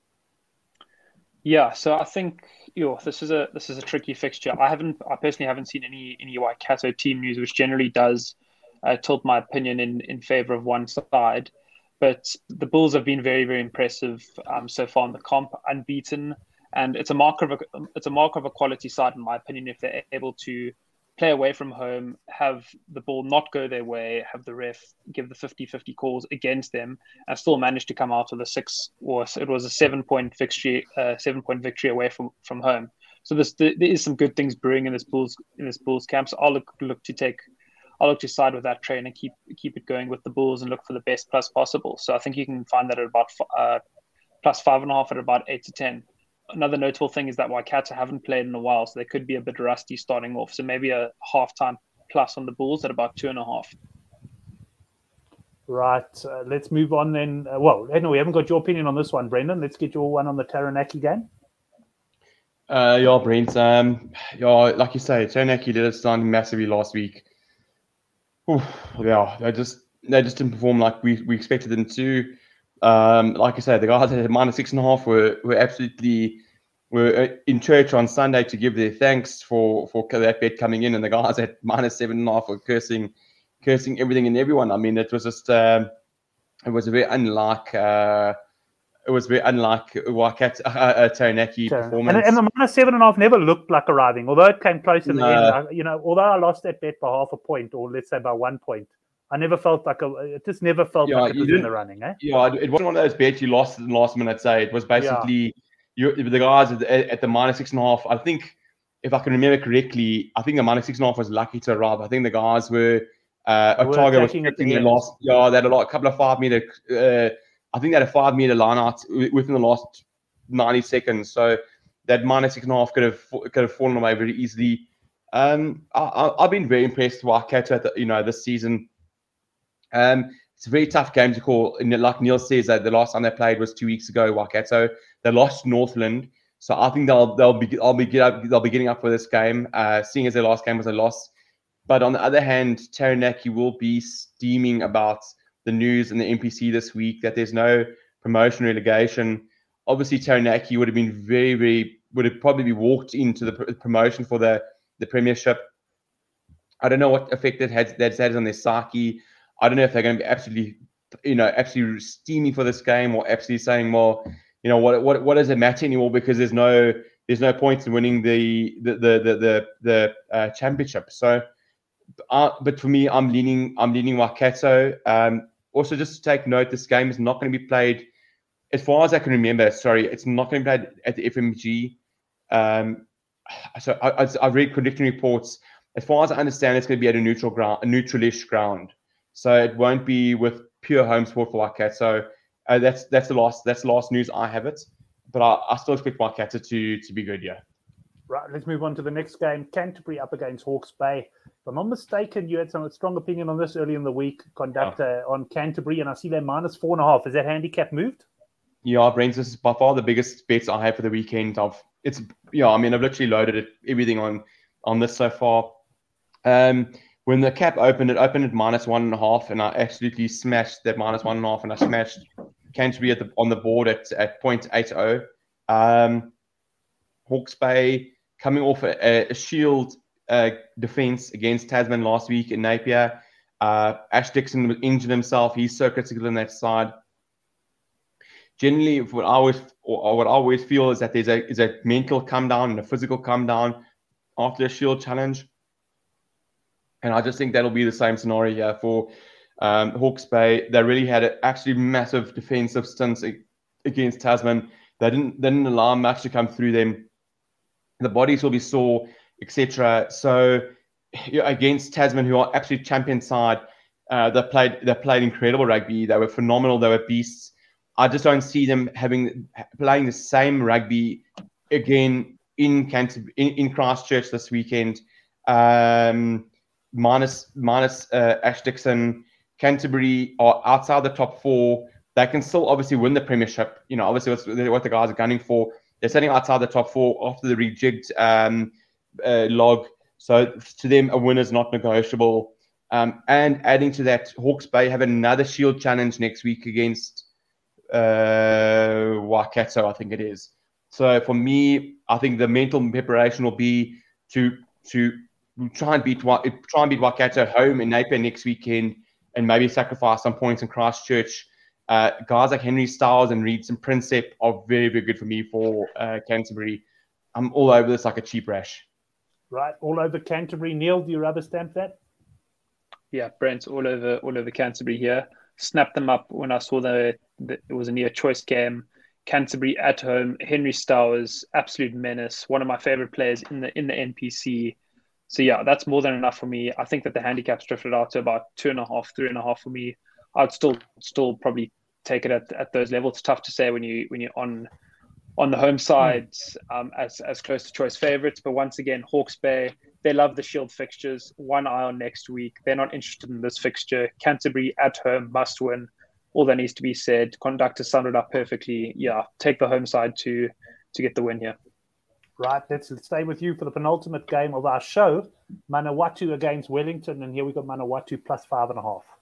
Yeah, so I think you know, this is a this is a tricky fixture. I haven't, I personally haven't seen any any Waikato team news, which generally does uh, tilt my opinion in in favor of one side. But the Bulls have been very, very impressive um, so far in the comp, unbeaten, and it's a marker of a it's a marker of a quality side, in my opinion, if they're able to play away from home, have the ball not go their way, have the ref give the fifty-fifty calls against them, and still manage to come out with a six or it was a seven point victory, uh, seven point victory away from, from home. So this, there is some good things brewing in this Bulls in this Bulls camp. So I'll look look to take. I'll look to side with that train and keep keep it going with the Bulls and look for the best plus possible. So I think you can find that at about uh, plus five and a half at about eight to ten. Another notable thing is that Waikato haven't played in a while, so they could be a bit rusty starting off. So maybe a half-time plus on the Bulls at about two and a half. Right. Uh, let's move on then. Uh, well, no, we haven't got your opinion on this one, Brendan. Let's get your one on the Taranaki game. Uh, yeah, Brent. Um, yeah, like you say, Taranaki did it stand massively last week. Oof, yeah, they just they just didn't perform like we, we expected them to. Um, like I said, the guys at minus six and a half were were absolutely were in church on Sunday to give their thanks for for that bet coming in, and the guys at minus seven and a half were cursing, cursing everything and everyone. I mean, it was just um, it was a very unlike. Uh, It was very unlike Waikato, uh, uh, Taranaki sure. performance. And, and the minus seven and a half never looked like arriving, although it came close in no. the end. I, you know, although I lost that bet by half a point, or let's say by one point, I never felt like a. It just never felt yeah, like it was in the running. Eh? Yeah, it wasn't one of those bets you lost in the last minute. Say it was basically yeah. you, the guys at the, at the minus six and a half. I think, if I can remember correctly, I think the minus six and a half was lucky to arrive. I think the guys were. Uh, Otago was at the the last. Yeah, they had a lot, a couple of five meter. Uh, I think they had a five meter line out within the last ninety seconds. So that minus six and a half could have could have fallen away very easily. Um, I, I've been very impressed with Waikato at the, you know this season. Um, it's a very tough game to call. And like Neil says, that the last time they played was two weeks ago. Waikato they lost Northland, so I think they'll they'll be I'll be get up, they'll be getting up for this game. Uh, seeing as their last game was a loss, but on the other hand, Taranaki will be steaming about the news and the N P C this week that there's no promotion relegation. Obviously, Taranaki would have been very, very would have probably be walked into the pr- promotion for the, the Premiership. I don't know what effect that had that's had on their psyche. I don't know if they're going to be absolutely, you know, absolutely steaming for this game or absolutely saying, well, you know, what what what does it matter anymore because there's no there's no point in winning the the the the the, the uh, championship. So. Uh, but for me, I'm leaning. I'm leaning Waikato. Um, also, just to take note, this game is not going to be played, as far as I can remember. Sorry, it's not going to be played at the F M G. Um, so I, I, I've read contradicting reports. As far as I understand, it's going to be at a neutral ground, a neutralish ground. so it won't be with pure home sport for Waikato. Uh, that's that's the last that's the last news I have it, but I, I still expect Waikato to to be good. Yeah. Right, let's move on to the next game. Canterbury up against Hawke's Bay. If I'm not mistaken, you had some strong opinion on this early in the week, conductor, oh. on Canterbury, and I see they're minus four and a half. Is that handicap moved? Yeah, Brent, this is by far the biggest bets I have for the weekend. I've it's yeah, I mean I've literally loaded it, everything on on this so far. Um, when the cap opened, it opened at minus one and a half, and I absolutely smashed that minus one and a half, and I smashed Canterbury at the on the board at at point eight oh. Um, Hawke's Bay coming off a, a shield uh, defense against Tasman last week in Napier. Uh, Ash Dixon injured himself. He's so critical on that side. Generally, what I always or what I always feel is that there's a is a mental come down and a physical come down after a shield challenge, and I just think that'll be the same scenario here for um, Hawke's Bay. They really had an actually massive defensive stints against Tasman. They didn't they didn't allow much to come through them. The bodies will be sore, et cetera. So you know, against Tasman, who are absolute champion side, uh, they played they played incredible rugby. They were phenomenal. They were beasts. I just don't see them having playing the same rugby again in Canterbury, in, in Christchurch this weekend. Um, minus minus uh, Ash Dixon, Canterbury are outside the top four. They can still obviously win the premiership. You know, obviously what's, what the guys are gunning for. They're sitting outside the top four after the rejigged um, uh, log. So to them, a win is not negotiable. Um, and adding to that, Hawke's Bay have another shield challenge next week against uh, Waikato, I think it is. So for me, I think the mental preparation will be to to try and beat try and beat Waikato home in Napier next weekend, and maybe sacrifice some points in Christchurch. Uh, guys like Henry Styles and Reeds and Princep are very, very good for me for uh, Canterbury. I'm all over this like a cheap rash. Right, all over Canterbury. Neil, do you rather stamp that? Yeah, Brent, all over all over Canterbury here. Snapped them up when I saw that it was a near choice game. Canterbury at home. Henry Styles, absolute menace. One of my favorite players in the in the N P C. So yeah, that's more than enough for me. I think that the handicap's drifted out to about two and a half, three and a half for me. I'd still still probably take it at, at those levels. It's tough to say when you when you're on on the home side um, as as close to choice favourites. But once again, Hawke's Bay, they love the Shield fixtures. One eye on next week. They're not interested in this fixture. Canterbury at home must win. All that needs to be said. Conductor summed it up perfectly. Yeah, take the home side to to get the win here. Right, let's stay with you for the penultimate game of our show. Manawatu against Wellington, and here we got Manawatu plus five and a half.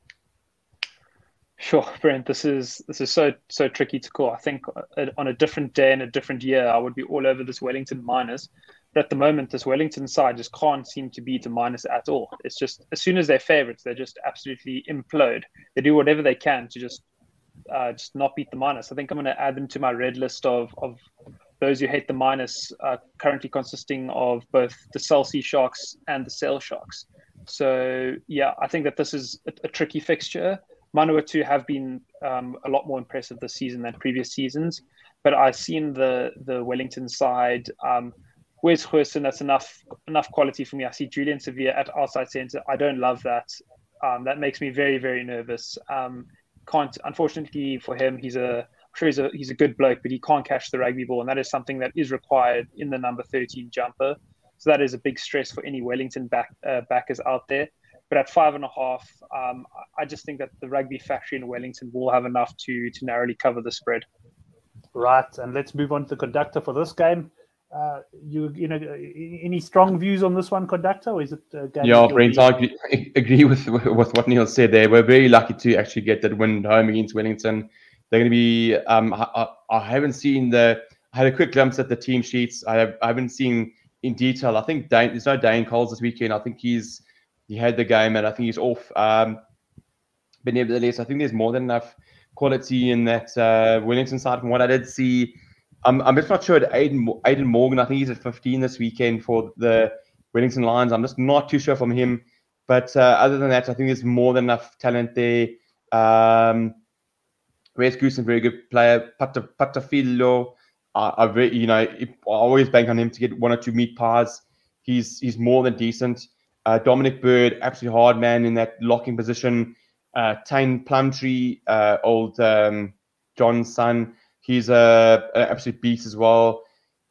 Sure, Brent. This is this is so so tricky to call. I think on a different day and a different year, I would be all over this Wellington minus. But at the moment, this Wellington side just can't seem to beat a minus at all. It's just as soon as they're favourites, they just absolutely implode. They do whatever they can to just uh, just not beat the minus. I think I'm going to add them to my red list of of those who hate the minus, uh, currently consisting of both the Cell C Sharks and the Sail Sharks. So yeah, I think that this is a, a tricky fixture. Manawatu have been um, a lot more impressive this season than previous seasons, but I've seen the the Wellington side. Um, where's Hurston? That's enough enough quality for me. I see Julian Severe at outside centre. I don't love that. Um, that makes me very very nervous. Um, can't unfortunately for him, he's a I'm sure he's a he's a good bloke, but he can't catch the rugby ball, and that is something that is required in the number thirteen jumper. So that is a big stress for any Wellington back uh, backers out there. But at five and a half, um, I just think that the rugby factory in Wellington will have enough to to narrowly cover the spread. Right, and let's move on to the conductor for this game. Uh, you you know, any strong views on this one, conductor, or is it a game? Yeah, Brent, I agree, agree with with what Neil said there. We're very lucky to actually get that win home against Wellington. They're going to be. Um, I, I haven't seen the. I had a quick glimpse at the team sheets. I, have, I haven't seen in detail. I think Dane, there's no Dane Coles this weekend. I think he's. He had the game, and I think he's off. Um, but nevertheless, I think there's more than enough quality in that uh, Wellington side. From what I did see, I'm, I'm just not sure at Aiden, Aiden Morgan. I think he's at fifteen this weekend for the Wellington Lions. I'm just not too sure from him. But uh, other than that, I think there's more than enough talent there. Um, Wes Goosen, very good player. Patafilo, uh, I very, you know, I always bank on him to get one or two meat pies. He's he's more than decent. Uh, Dominic Bird, absolutely hard man in that locking position. Uh, Tane Plumtree, uh, old um, John's son, he's a, a absolute beast as well.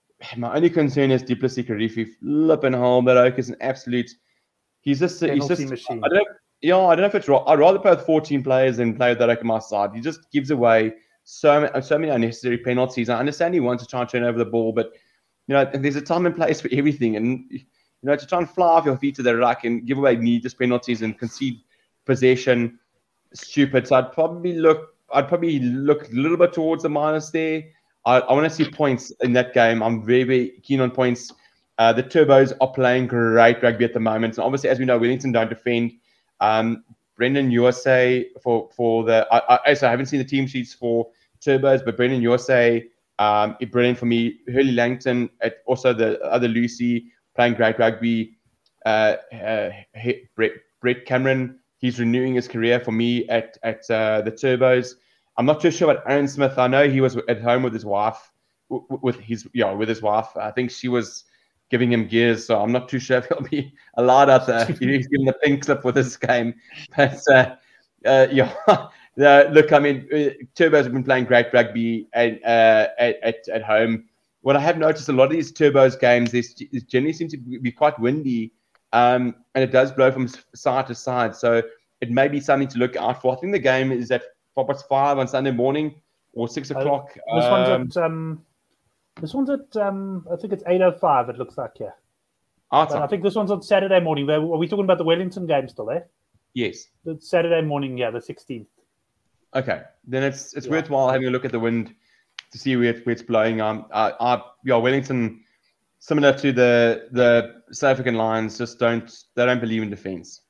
My only concern is Duplessis Karifi, flipping home. That oak is an absolute. He's just. He's Penalty just. machine. I don't know. Yeah, I don't know if it's right. I'd rather play with fourteen players than play with that oak on my side. He just gives away so many, so many unnecessary penalties. I understand he wants to try and turn over the ball, but you know, there's a time and place for everything. And you know, to try and fly off your feet to the rack and give away needless penalties and concede possession, stupid. So I'd probably look. I'd probably look a little bit towards the minus there. I, I want to see points in that game. I'm very, very keen on points. Uh, the Turbos are playing great rugby at the moment. And obviously, as we know, Wellington don't defend. Um, Brendan U S A for for the. I, I, so I haven't seen the team sheets for Turbos, but Brendan U S A um, is brilliant for me. Hurley Langton, at also the other Lucy playing great rugby. Uh, uh, Brett, Brett Cameron, he's renewing his career for me at at uh, the Turbos. I'm not too sure about Aaron Smith. I know he was at home with his wife, with his yeah, with his wife. I think she was giving him gears, so I'm not too sure if he'll be allowed out there. He's given the pink slip with this game, but uh, uh, yeah. uh, look, I mean, uh, Turbos have been playing great rugby at, uh, at at at home. What I have noticed, a lot of these Turbos games, they generally seem to be quite windy, um, and it does blow from side to side. So it may be something to look out for. I think the game is at what's five on Sunday morning or six o'clock. Uh, this um, one's at um, this one's at um, I think it's eight oh five. It looks like yeah. But I think this one's on Saturday morning. Are we talking about the Wellington game still? Eh? Yes. It's Saturday morning. Yeah, the sixteenth. Okay, then it's it's yeah. worthwhile having a look at the wind to see where, it, where it's blowing. Um, uh, uh, yeah, Wellington, similar to the the South African Lions, just don't they don't believe in defence.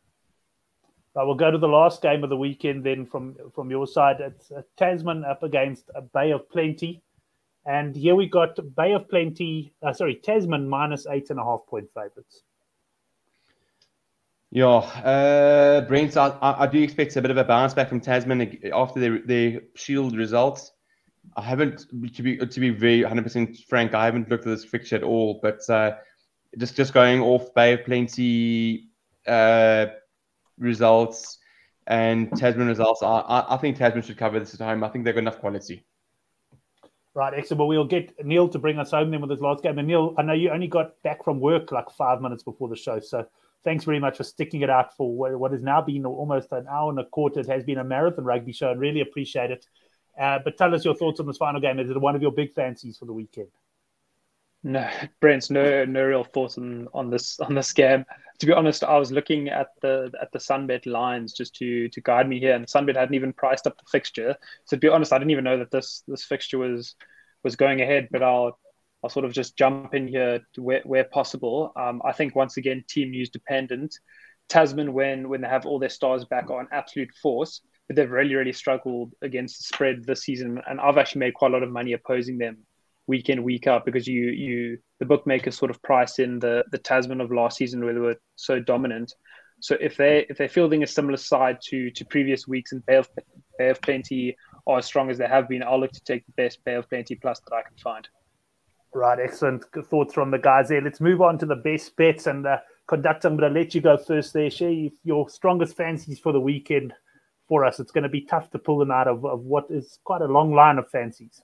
Right, we'll go to the last game of the weekend then from, from your side. It's uh, Tasman up against a Bay of Plenty. And here we got Bay of Plenty, uh, sorry, Tasman minus eight and a half point favourites. Yeah, uh, Brent, I, I do expect a bit of a bounce back from Tasman after their, their Shield results. I haven't, to be to be very one hundred percent frank, I haven't looked at this fixture at all. But uh, just, just going off Bay of Plenty uh, results and Tasman results, I, I think Tasman should cover this at home. I think they've got enough quality. Right, excellent. Well, we'll get Neil to bring us home then with his last game. And Neil, I know you only got back from work like five minutes before the show. So thanks very much for sticking it out for what has now been almost an hour and a quarter. It has been a marathon rugby show and really appreciate it. Uh, but tell us your thoughts on this final game. Is it one of your big fancies for the weekend? No, Brent, no, no real thoughts on, on this on this game. To be honest, I was looking at the at the Sunbet lines just to to guide me here, and Sunbet hadn't even priced up the fixture. So to be honest, I didn't even know that this this fixture was was going ahead. But I'll I'll sort of just jump in here to where where possible. Um, I think once again, team news dependent. Tasman, when when they have all their stars back, are an absolute force, but they've really really struggled against the spread this season, and I've actually made quite a lot of money opposing them week in, week out, because you you the bookmakers sort of price in the the Tasman of last season where they were so dominant. So if they if they're fielding a similar side to to previous weeks and Bay of, Bay of Plenty are as strong as they have been, I'll look to take the best Bay of Plenty plus that I can find. Right, excellent Good thoughts from the guys there. Let's move on to the best bets and uh, Conductor, I'm going to let you go first there. Share your strongest fancies for the weekend for us. It's going to be tough to pull them out of, of what is quite a long line of fancies.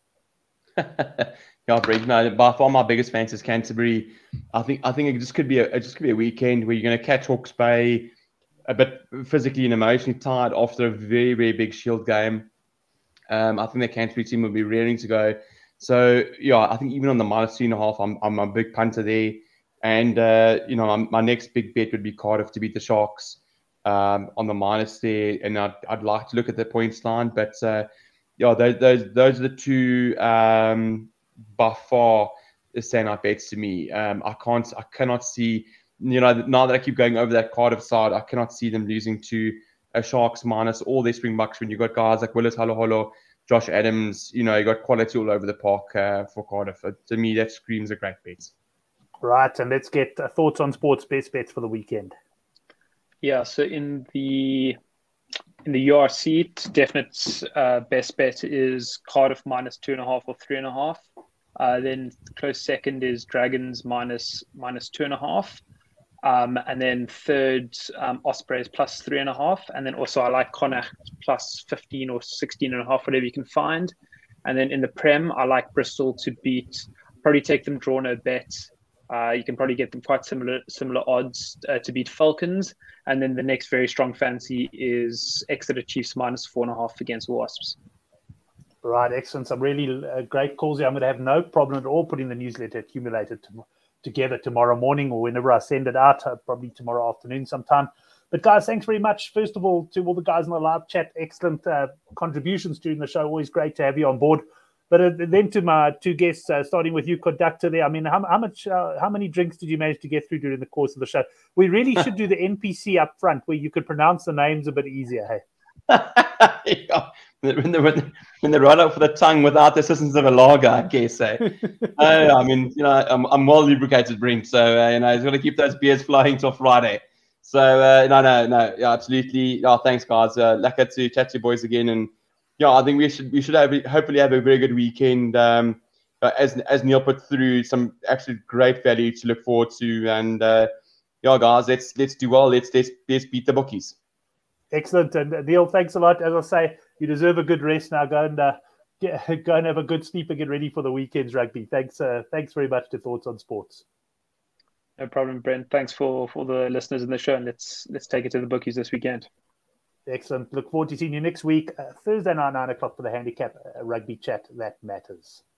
Yeah, Brent, no, by far my biggest fancy is Canterbury. I think I think it just could be a it just could be a weekend where you're going to catch Hawke's Bay a bit physically and emotionally tired after a very very big Shield game. Um, I think the Canterbury team will be raring to go. So yeah, I think even on the minus two and a half, I'm I'm a big punter there. And uh, you know, my, my next big bet would be Cardiff to beat the Sharks um, on the minus there. And I'd I'd like to look at the points line, but uh, yeah, those those those are the two. Um, by far the standout bets to me. Um, I can't, I cannot see, you know, now that I keep going over that Cardiff side, I cannot see them losing to a Sharks minus all their Springboks when you've got guys like Willis Haloholo, Josh Adams, you know, you got quality all over the park uh, for Cardiff. Uh, to me, that screams a great bet. Right, and let's get uh, thoughts on sports best bets for the weekend. Yeah, so in the in the U R C, definite uh, best bet is Cardiff minus two and a half or three and a half. Uh, then close second is Dragons minus minus two and a half. Um, and then third, um, Ospreys plus three and a half. And then also I like Connacht plus fifteen or sixteen and a half, whatever you can find. And then in the Prem, I like Bristol to beat, probably take them draw no bet. Uh, you can probably get them quite similar similar odds uh, to beat Falcons. And then the next very strong fancy is Exeter Chiefs minus four and a half against Wasps. Right, excellent. Some really uh, great calls here. I'm going to have no problem at all putting the newsletter accumulated to, together tomorrow morning or whenever I send it out, uh, probably tomorrow afternoon sometime. But guys, thanks very much. First of all, to all the guys in the live chat, excellent uh, contributions during the show. Always great to have you on board. But uh, then to my two guests, uh, starting with you, conductor there. I mean, how, how much, uh, how many drinks did you manage to get through during the course of the show? We really should do the N P C up front where you could pronounce the names a bit easier. Hey. Yeah. When they when, when they run out for the tongue without the assistance of a lager, I guess. Eh? uh, I mean, you know, I'm, I'm well lubricated, Brent. So uh, you know, he's got to keep those beers flowing till Friday. So uh, no, no, no, yeah, absolutely. Yeah, thanks, guys. Uh, lucky to chat to you boys again, and yeah, I think we should we should have hopefully have a very good weekend. Um, uh, as as Neil put through some absolute great value to look forward to, and uh, yeah, guys, let's let's do well. Let's let's let's beat the bookies. Excellent, and uh, Neil, thanks a lot. As I say, you deserve a good rest now. Go and uh, get, go and have a good sleep and get ready for the weekend's rugby. Thanks, uh, thanks very much to Thoughts on Sports. No problem, Brent. Thanks for for the listeners in the show, and let's let's take it to the bookies this weekend. Excellent. Look forward to seeing you next week, uh, Thursday night, nine o'clock for the handicap uh, rugby chat that matters.